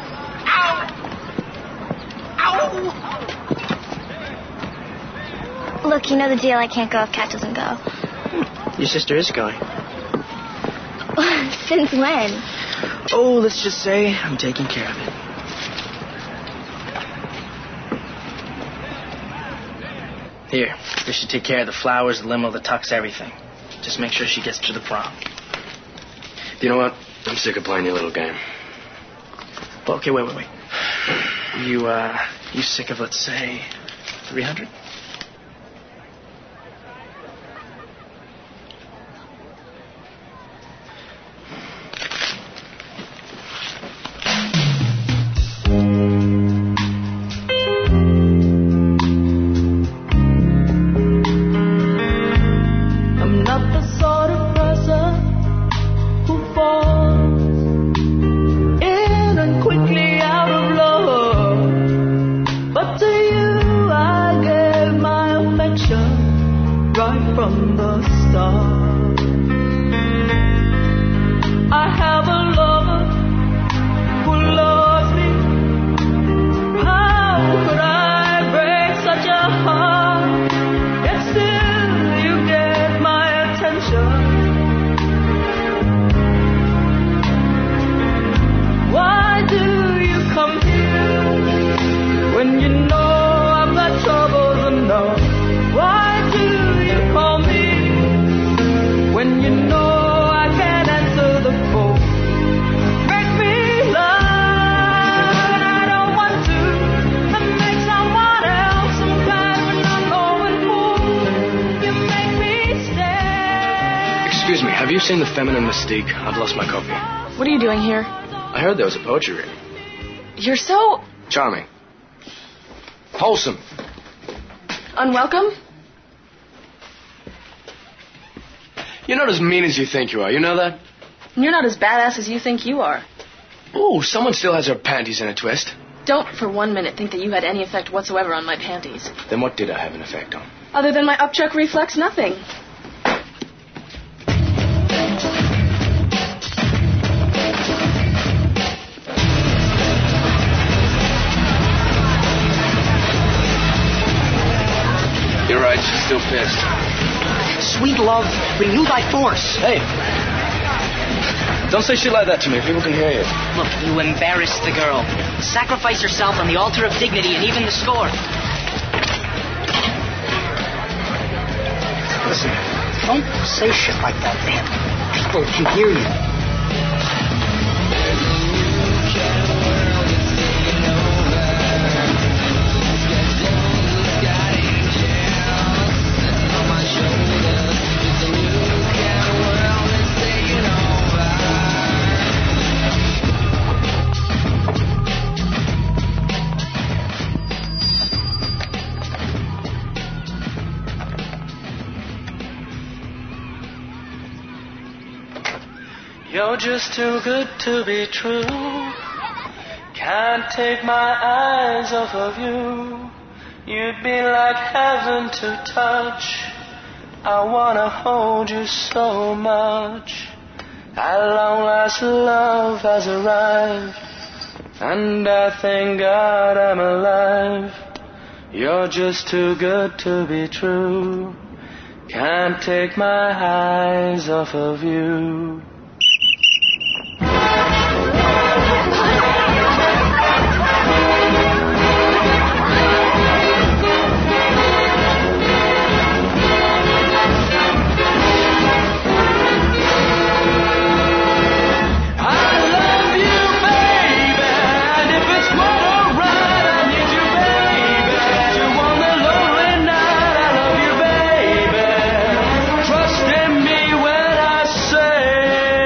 Look, you know the deal. I can't go if Kat doesn't go.
Your sister is going.
Since when?
Oh, let's just say I'm taking care of it. Here, this should take care of the flowers, the limo, the tux, everything. Just make sure she gets to the prom.
You know what? I'm sick of playing your little game.
Okay, wait, wait, wait. You, uh, you sick of, let's say, three hundred?
Have you seen The Feminine Mystique? I've lost my copy.
What are you doing here?
I heard there was a poetry reading.
You're so...
Charming. Wholesome.
Unwelcome?
You're not as mean as you think you are. You know that?
You're not as badass as you think you are.
Ooh, someone still has her panties in a twist.
Don't for one minute think that you had any effect whatsoever on my panties.
Then what did I have an effect on?
Other than my upchuck reflex, nothing.
You're right, she's still pissed.
Sweet love, renew thy force.
Hey. Don't say shit like that to me. People can hear you.
Look, you embarrassed the girl. Sacrifice yourself on the altar of dignity and even the score.
Listen, don't say shit like that, man. People can hear you.
You're just too good to be true. Can't take my eyes off of you. You'd be like heaven to touch. I wanna hold you so much. At long last love has arrived, and I thank God I'm alive. You're just too good to be true. Can't take my eyes off of you. Trust in me when I say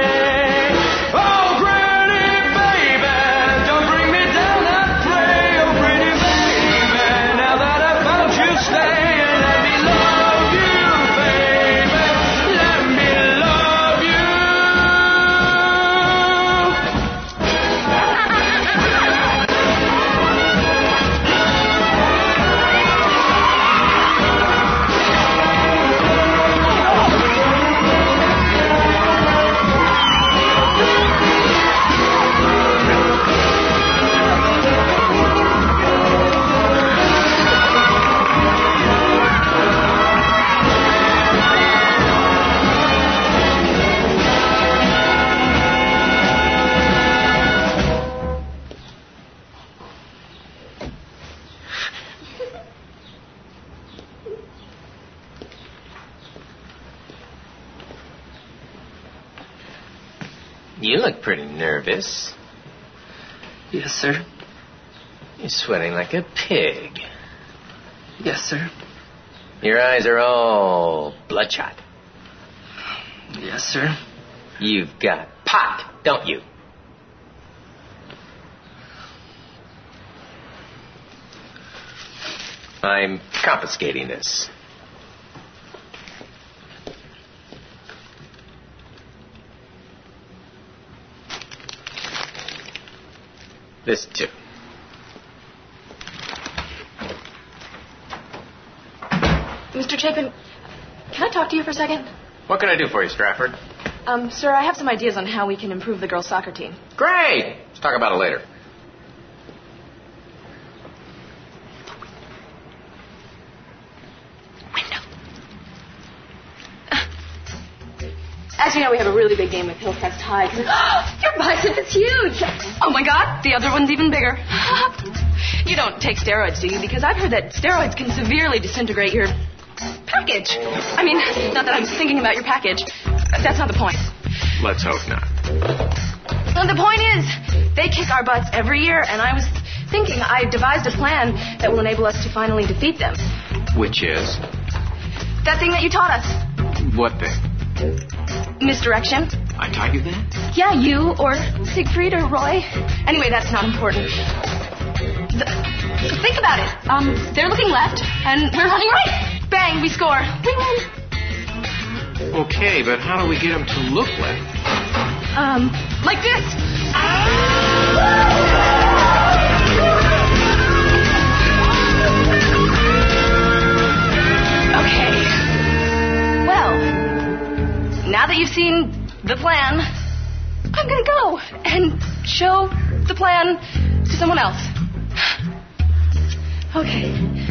You look pretty nervous.
Yes, sir.
You're sweating like a pig.
Yes, sir.
Your eyes are all bloodshot.
Yes, sir.
You've got pot, don't you? I'm confiscating this. This too.
Mister Chapin, can I talk to you for a second?
What can I do for you, Stratford?
Um, sir, I have some ideas on how we can improve the girls' soccer team.
Great! Let's talk about it later.
As you know, we have a really big game with Hillcrest High. Your bicep is huge. Oh, my God. The other one's even bigger. You don't take steroids, do you? Because I've heard that steroids can severely disintegrate your package. I mean, not that I'm thinking about your package. That's not the point.
Let's hope not.
And the point is, they kick our butts every year, and I was thinking I devised a plan that will enable us to finally defeat them.
Which is?
That thing that you taught us.
What thing?
Misdirection.
I taught you that?
Yeah, you or Siegfried or Roy. Anyway, that's not important. The, think about it. Um, they're looking left, and we're running right. Bang, we score. We win.
Okay, but how do we get them to look left?
Um, like this. Okay. Well, now that you've seen the plan, I'm gonna go and show the plan to someone else. Okay.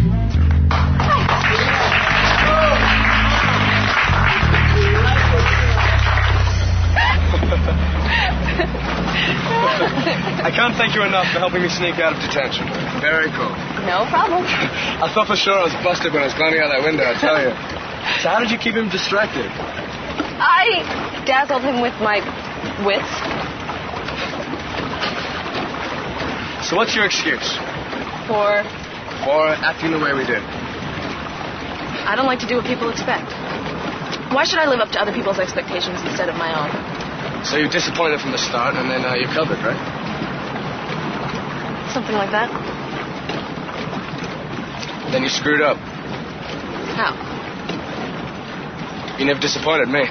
I can't thank you enough for helping me sneak out of detention. Very cool.
No problem.
I thought for sure I was busted when I was climbing out that window, I tell you. So how did you keep him distracted?
I dazzled him with my wits.
So what's your excuse?
For?
For acting the way we did.
I don't like to do what people expect. Why should I live up to other people's expectations instead of my own?
So you're disappointed from the start, and then uh, you're covered, right?
Something like that.
Then you screwed up.
How?
You never disappointed me.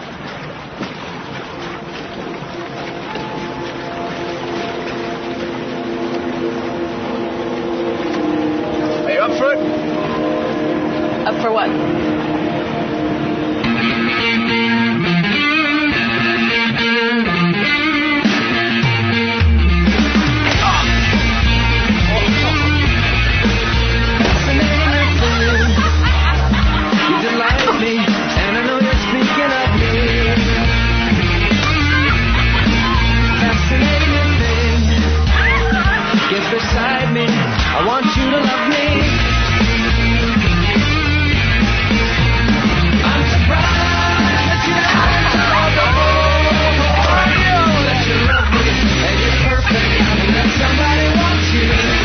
Are you up for it?
Up for what?
Beside me, I want you to love me. I'm surprised that you love me, that you love me, and you're perfect, and that somebody wants you.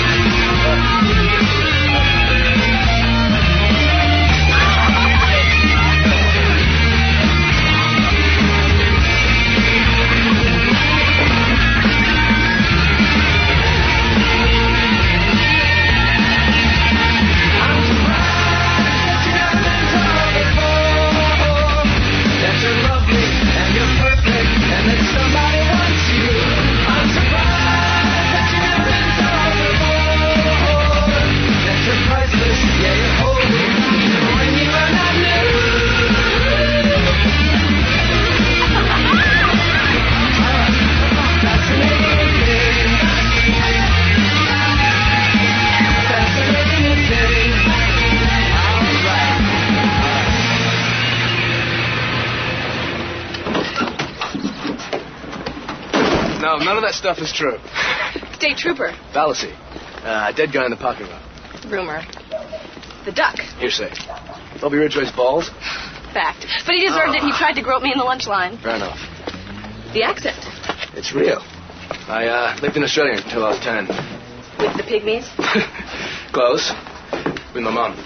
No, none of that stuff is true.
State trooper.
Fallacy. Uh, dead guy in the parking lot.
Rumor. The duck.
Hearsay. Bobby Ridgway's balls.
Fact. But he deserved
Oh.
it. He tried to grope me in the lunch line.
Fair enough.
The accent.
It's real. I uh, lived in Australia until I was ten.
With the pygmies?
Close. With my mom.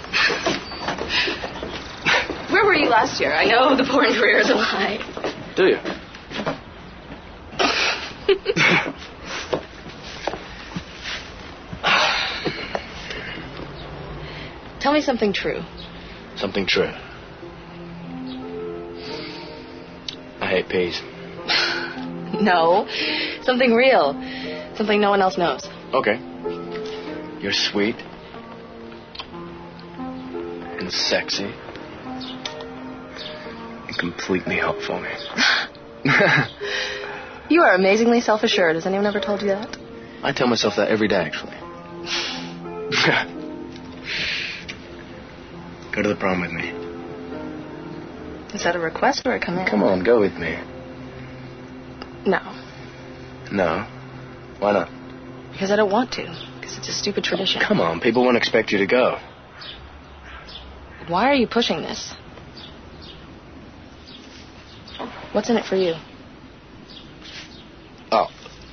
Where were you last year? I know the porn career is a lie.
Do you?
Tell me something true.
Something true. I hate peas.
No. Something real. Something no one else knows.
Okay. You're sweet. And sexy. And completely hot for me.
You are amazingly self-assured. Has anyone ever told you that?
I tell myself that every day, actually. Go to the prom with me.
Is that a request or a command?
Come on, go with me.
No.
No? Why not?
Because I don't want to. Because it's a stupid tradition.
Come on, people won't expect you to go.
Why are you pushing this? What's in it for you?
Oh.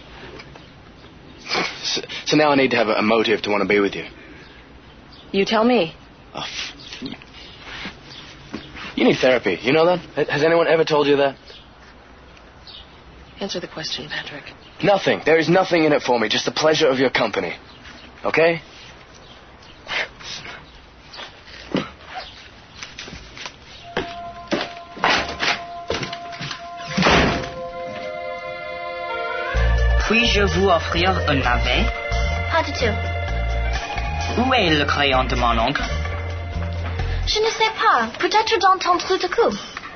So, so now I need to have a, a motive to want to be with you.
You tell me.
Oh, f- you need therapy. You know that? Has anyone ever told you that?
Answer the question, Patrick.
Nothing. There is nothing in it for me. Just the pleasure of your company. Okay?
Puis-je vous offrir un navet?
Pas du tout.
Où est le crayon de mon oncle?
Je ne sais pas. Peut-être dans ton trou de cou.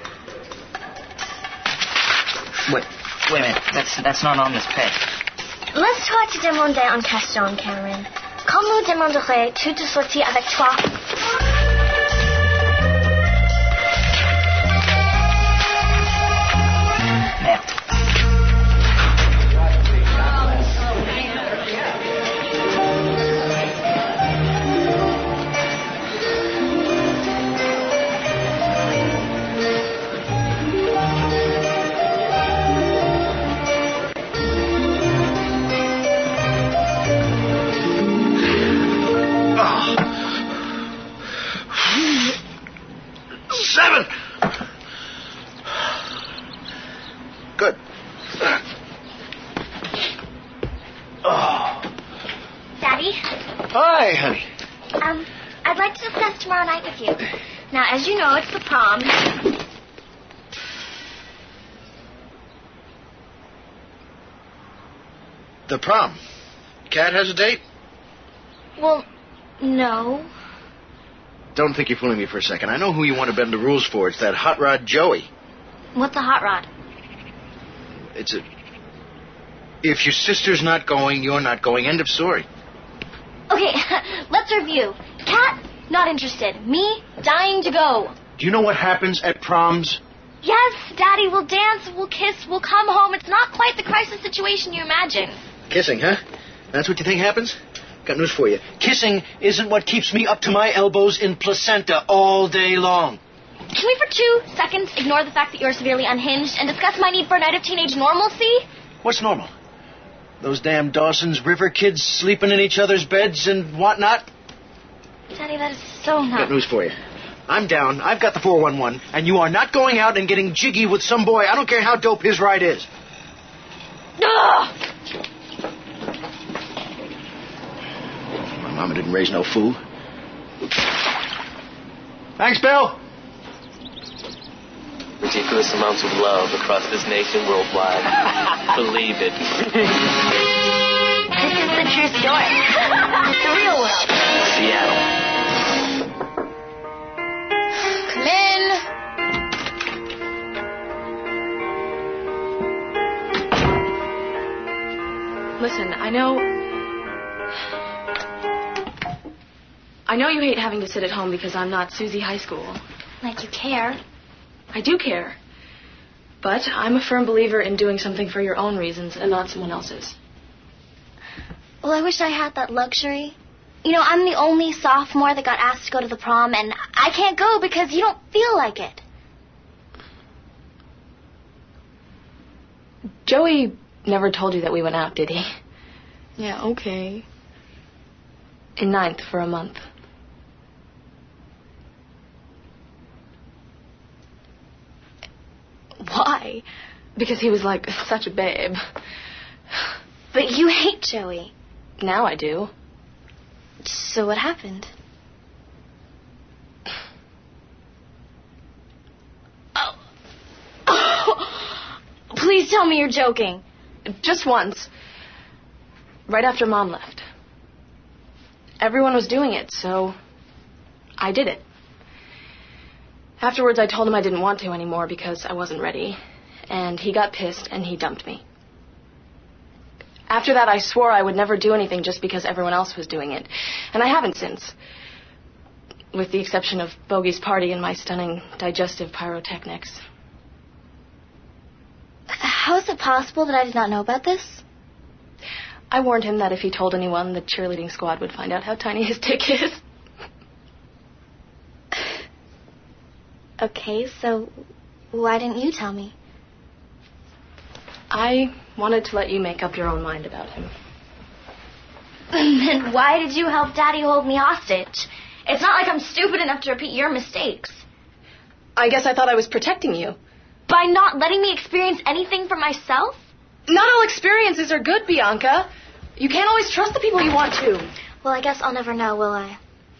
Wait, wait a minute. That's, that's not on this page.
Laisse-toi te demander en question, Cameron. Quand nous demanderai-tu de sortir avec toi?
Merde.
Seven! Good. Oh.
Daddy?
Hi, honey.
Um, I'd like to discuss tomorrow night with you. Now, as you know, it's the prom.
The prom. Kat has a date?
Well, no.
Don't think you're fooling me for a second. I know who you want to bend the rules for. It's that hot rod Joey.
What's a hot rod?
It's a... If your sister's not going, you're not going. End of story.
Okay, let's review. Kat, not interested. Me, dying to go.
Do you know what happens at proms?
Yes, Daddy, we'll dance, we'll kiss, we'll come home. It's not quite the crisis situation you imagine.
Kissing, huh? That's what you think happens? Got news for you. Kissing isn't what keeps me up to my elbows in placenta all day long.
Can we for two seconds ignore the fact that you're severely unhinged and discuss my need for a night of teenage normalcy?
What's normal? Those damn Dawson's River kids sleeping in each other's beds and whatnot?
Daddy, that is so not...
Got news for you. I'm down. I've got the four one one, and you are not going out and getting jiggy with some boy. I don't care how dope his ride is.
Ugh!
My mama didn't raise no fool. Thanks, Bill.
Ridiculous amounts of love across this nation worldwide. Believe it.
This is the true story. The real world.
Seattle.
Come in. Listen, I know... I know you hate having to sit at home because I'm not Susie High School.
Like you care.
I do care. But I'm a firm believer in doing something for your own reasons and not someone else's.
Well, I wish I had that luxury. You know, I'm the only sophomore that got asked to go to the prom, and I can't go because you don't feel like it.
Joey never told you that we went out, did he?
Yeah, okay.
In Ninth for a month. Why? Because he was, like, such a babe.
But you hate Joey.
Now I do.
So what happened? Please tell me you're joking.
Just once. Right after Mom left. Everyone was doing it, so I did it. Afterwards, I told him I didn't want to anymore because I wasn't ready. And he got pissed and he dumped me. After that, I swore I would never do anything just because everyone else was doing it. And I haven't since. With the exception of Bogey's party and my stunning digestive pyrotechnics.
How is it possible that I did not know about this?
I warned him that if he told anyone, the cheerleading squad would find out how tiny his dick is.
Okay, so why didn't you tell me?
I wanted to let you make up your own mind about him.
Then why did you help Daddy hold me hostage? It's not like I'm stupid enough to repeat your mistakes.
I guess I thought I was protecting you.
By not letting me experience anything for myself?
Not all experiences are good, Bianca. You can't always trust the people you want to.
Well, I guess I'll never know, will I?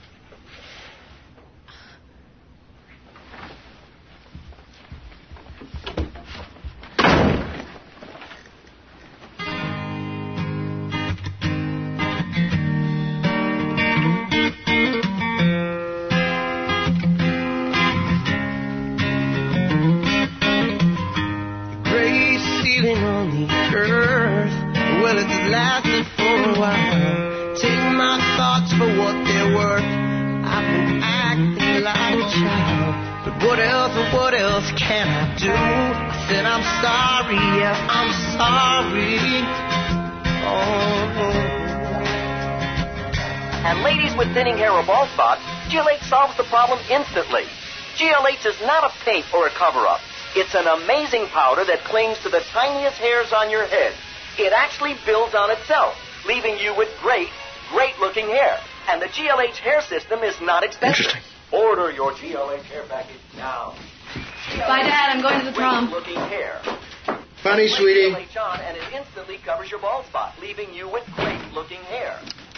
Thinning hair or bald spots, G L H solves the problem instantly. G L H is not a paint or a cover-up. It's an amazing powder that clings to the tiniest hairs on your head. It actually builds on itself, leaving you with great, great-looking hair. And the G L H hair system is not expensive.
Interesting.
Order your G L H hair package now.
Bye, Dad. I'm going to the prom.
Great-looking hair.
Funny, sweetie.
G L H on and it instantly covers your bald spot, leaving you with great-looking hair.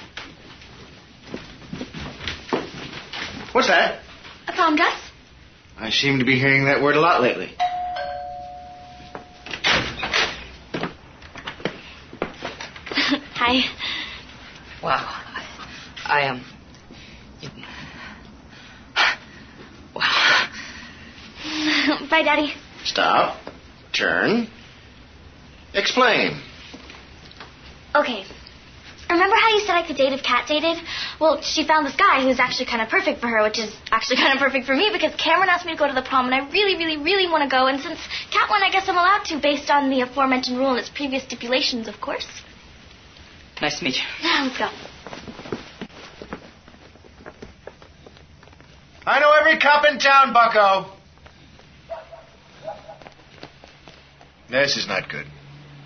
What's that?
A prom dress?
I seem to be hearing that word a lot lately.
Hi.
Wow. I, I am... Um... Wow.
Bye, Daddy.
Stop. Turn. Explain.
Okay. Remember how you said I could date if Kat dated? Well, she found this guy who's actually kind of perfect for her, which is actually kind of perfect for me because Cameron asked me to go to the prom, and I really, really, really want to go. And since Kat won, I guess I'm allowed to, based on the aforementioned rule and its previous stipulations, of course.
Nice to meet you.
Let's go.
I know every cop in town, bucko. This is not good.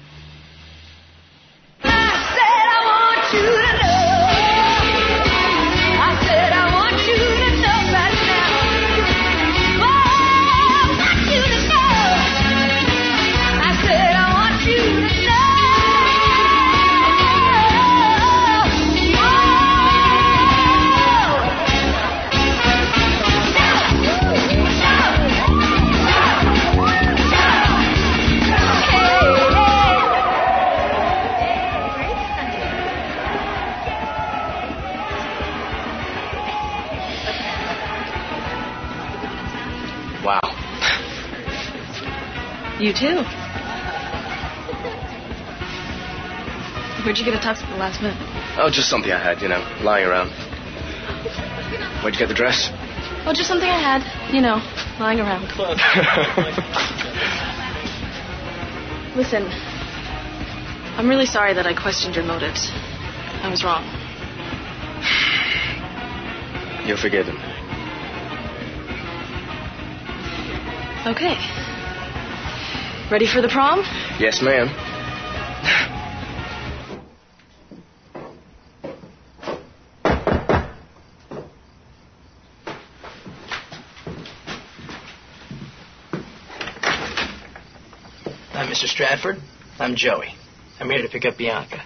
You too. Where'd you get a tux at the last minute?
Oh, just something I had, you know, lying around. Where'd you get the dress?
Oh, just something I had, you know, lying around. Listen, I'm really sorry that I questioned your motives. I was wrong.
You're forgiven.
Okay. Ready for the prom?
Yes, ma'am.
I'm Mister Stratford. I'm Joey. I'm here to pick up Bianca.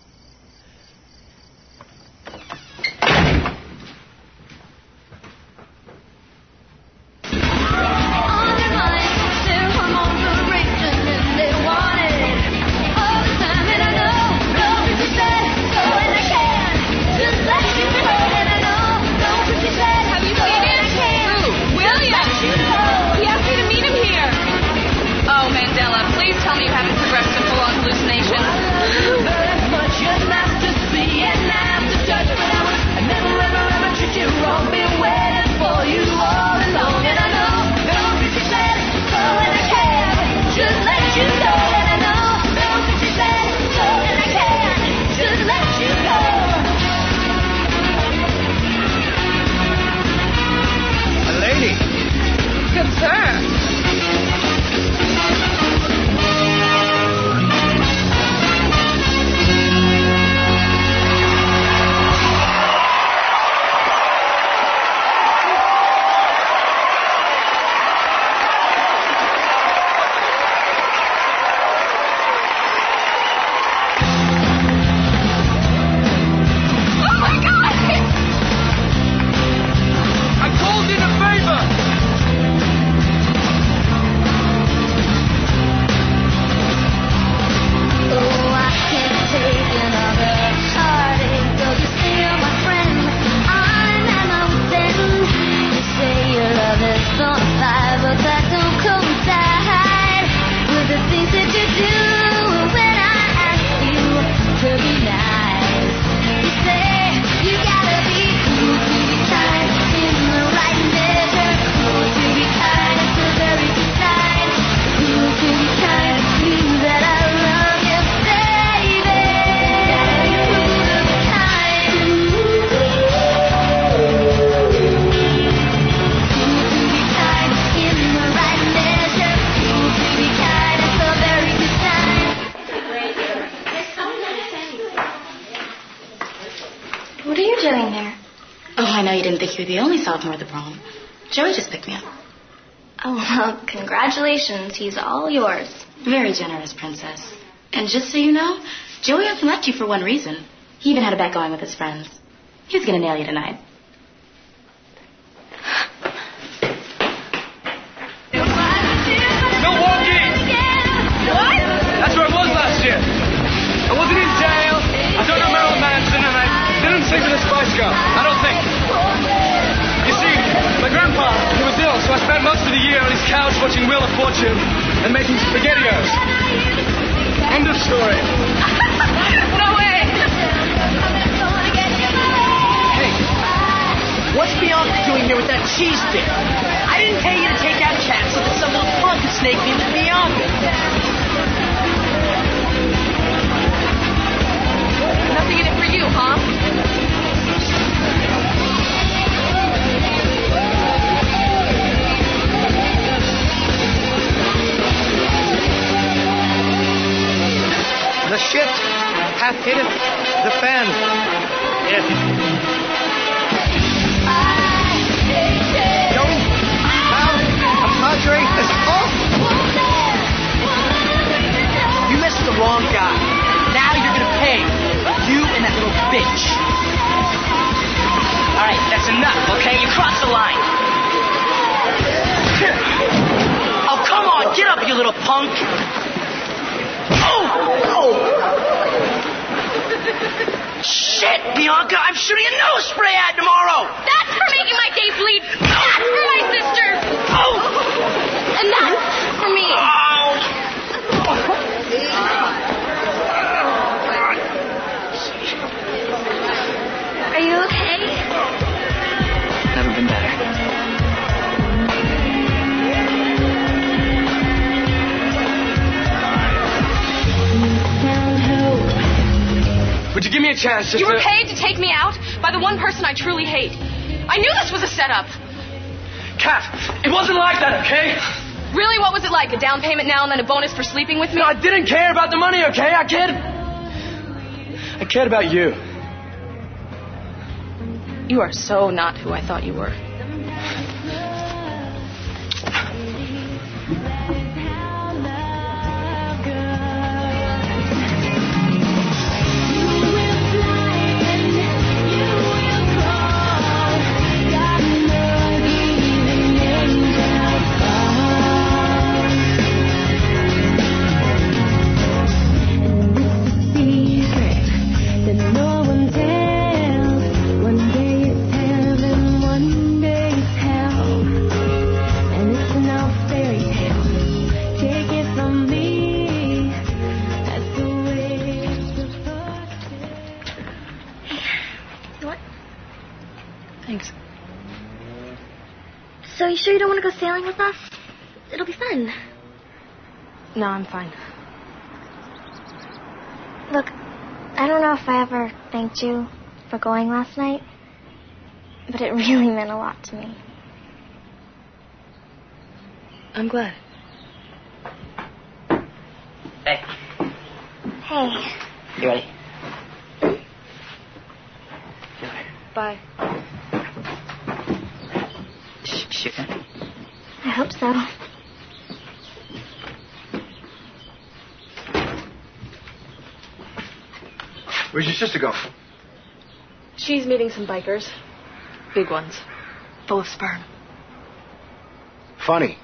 The only sophomore at the prom. Joey just picked me up.
Oh, well, congratulations. He's all yours.
Very generous, Princess. And just so you know, Joey only left you for one reason. He even had a bet going with his friends. He's gonna nail you tonight.
Milwaukee! What? That's where I was last year. I wasn't in jail. I don't know Marilyn Manson, and I didn't sleep with a Spice Girl. I don't think. You see, my grandpa, he was ill, so I spent most of the year on his couch watching Wheel of Fortune and making SpaghettiOs. End of story.
No way!
Hey, what's Bianca doing here with that cheese stick? I didn't pay you to take out cats so that some little punk could snake me with Bianca.
Nothing in it for you, huh?
The shit hath hitteth the fan. Yes. Joey, Al, Padre, oh! You messed with the wrong guy. Now you're gonna pay. You and that little bitch.
All right, that's enough, okay? You crossed the line. Oh, come on, get up, you little punk. Oh! Oh! Shit, Bianca, I'm shooting a nose spray ad tomorrow.
That's for making my day bleed. That's for my sister.
Oh!
And that's for me.
Are you okay?
Never been better.
Would you give me a chance just
You were
to...
paid to take me out by the one person I truly hate. I knew this was a setup.
Kat, it wasn't like that, okay?
Really, what was it like? A down payment now and then a bonus for sleeping with me?
No, I didn't care about the money, okay? I cared... I cared about you.
You are so not who I thought you were.
So you sure you don't want to go sailing with us? It'll be fun.
No, I'm fine.
Look, I don't know if I ever thanked you for going last night, but it really meant a lot to me.
I'm glad.
Hey.
Hey.
You ready?
Bye.
Sh- Sure.
I hope so.
Where's your sister go?
She's meeting some bikers. Big ones. Full of sperm.
Funny.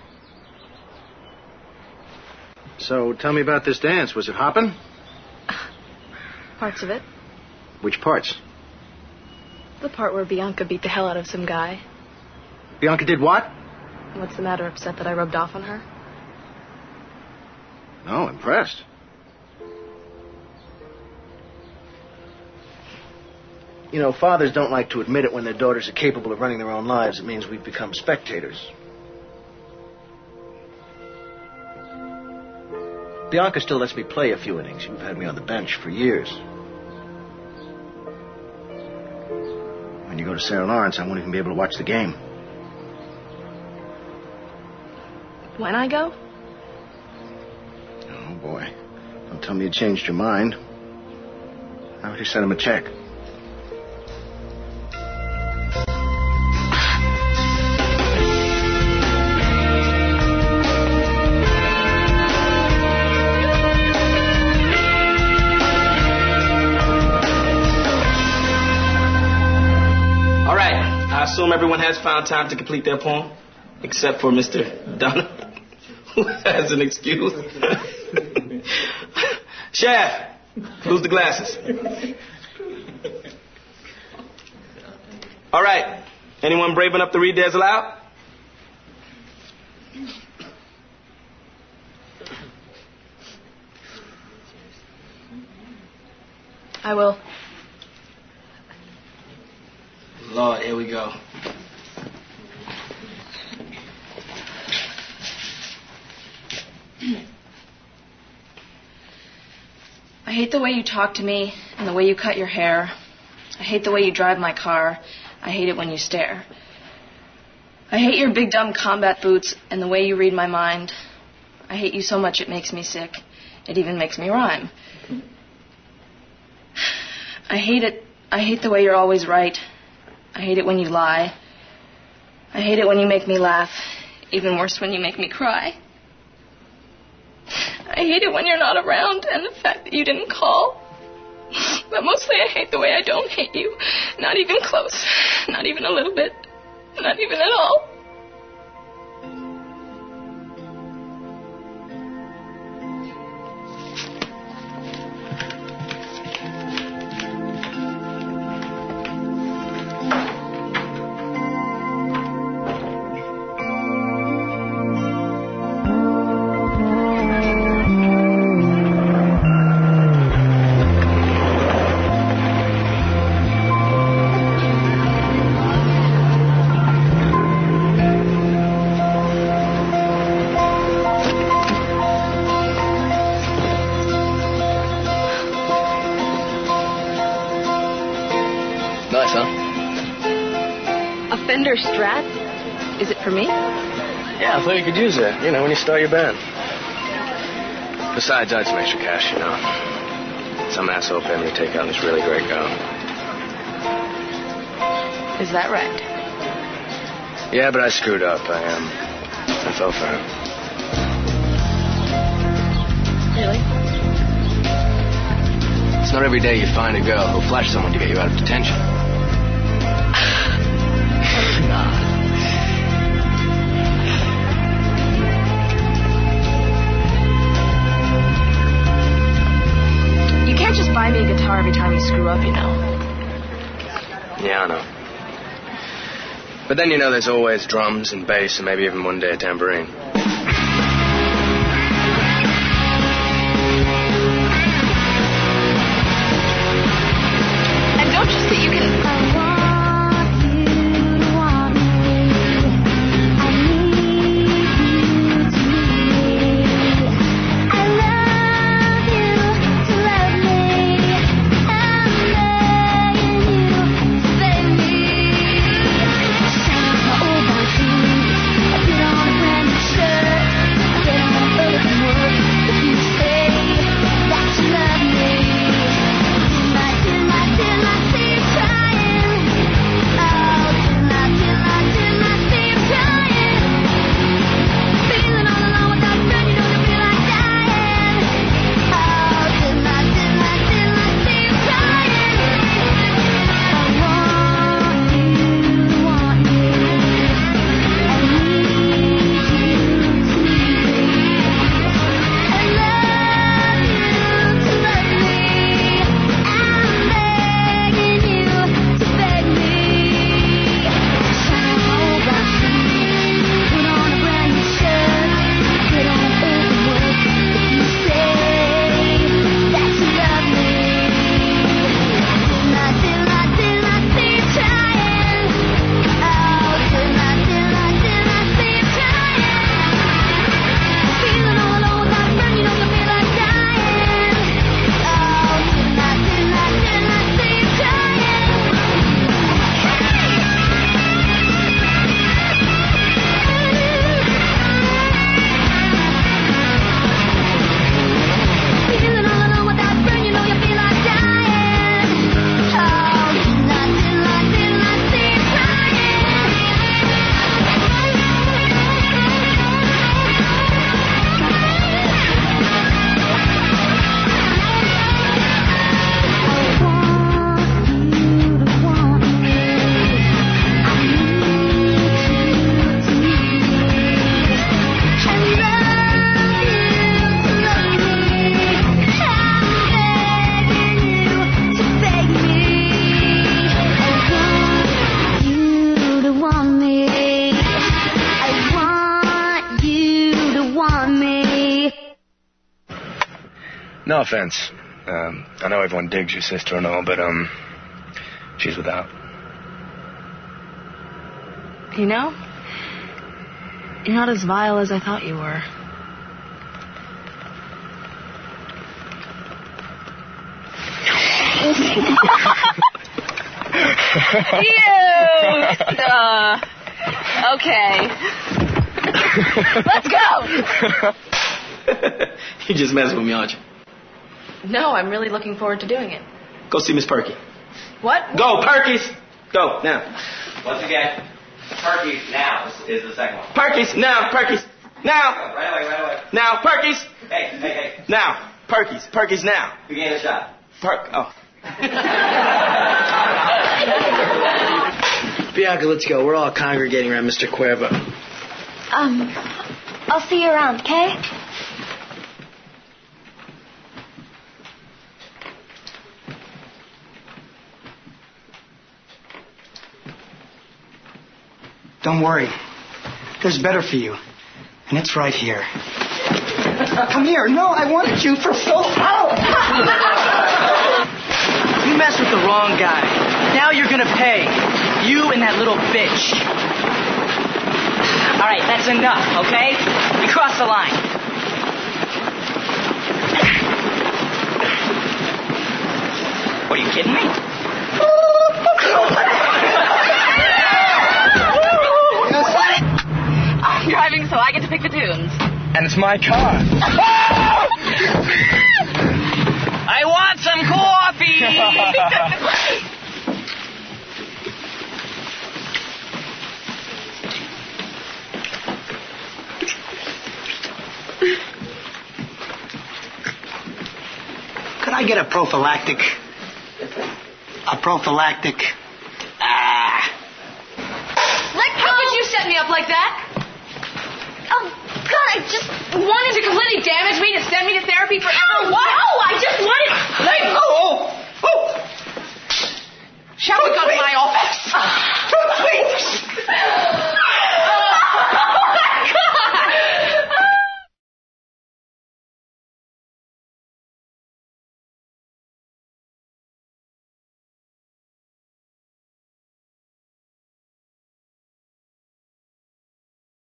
So tell me about this dance. Was it hopping?
Parts of it.
Which parts?
The part where Bianca beat the hell out of some guy.
Bianca did what?
What's the matter? Upset that I rubbed off on her?
No, impressed. You know, fathers don't like to admit it when their daughters are capable of running their own lives. It means we've become spectators. Bianca still lets me play a few innings. You've had me on the bench for years. When you go to Sarah Lawrence, I won't even be able to watch the game.
When I go?
Oh, boy. Don't tell me you changed your mind. How would you send him a check?
All right. I assume everyone has found time to complete their poem, except for Mister Donner, who has an excuse. Chef, lose the glasses. All right. Anyone brave enough to read theirs aloud?
I will.
Lord, here we go.
I hate the way you talk to me and the way you cut your hair. I hate the way you drive my car. I hate it when you stare. I hate your big dumb combat boots and the way you read my mind. I hate you so much it makes me sick. It even makes me rhyme. I hate it. I hate the way you're always right. I hate it when you lie. I hate it when you make me laugh. Even worse when you make me cry. I hate it when you're not around and the fact that you didn't call. But mostly I hate the way I don't hate you. Not even close. Not even a little bit. Not even at all.
Nice, huh?
A Fender Strat? Is it for me?
Yeah, I thought you could use it, you know, when you start your band. Besides, I had some extra cash, you know. Some asshole paid me to take out this really great girl.
Is that right?
Yeah, but I screwed up. I, um, I fell for her.
Really?
It's not every day you find a girl who'll flash someone to get you out of detention.
You can't just buy me a guitar every time you screw up, you know.
Yeah, I know. But then, you know, there's always drums and bass and maybe even one day a tambourine.
And don't you see you can...
No offense. Um, I know everyone digs your sister and all, but, um, she's without.
You know, you're not as vile as I thought you were. Ew! Uh, okay. Let's go!
You just messing with me, aren't you?
No, I'm really looking forward to doing it.
Go see Miss Perky.
What?
Go, Perky's! Go, now.
Once again, Perky's now is the second one.
Perky's, now, Perky's, now!
Right away, right away.
Now, Perky's!
Hey, hey, hey.
Now, Perky's, Perky's now.
Begin the shot.
Perk, oh.
Bianca, let's go. We're all congregating around Mister Cuervo.
Um, I'll see you around, okay?
Don't worry. There's better for you. And it's right here. Come here. No, I wanted you for so long.
You messed with the wrong guy. Now you're gonna pay. You and that little bitch. All right, that's enough, okay? You crossed the line. What, are you kidding me?
I'm driving, so I get to pick the tunes.
And it's my car.
I want some coffee!
Could I get a prophylactic? A prophylactic? Ah.
How could you set me up like that?
Oh, God, I just wanted
To completely damage me, to send me to therapy forever? What?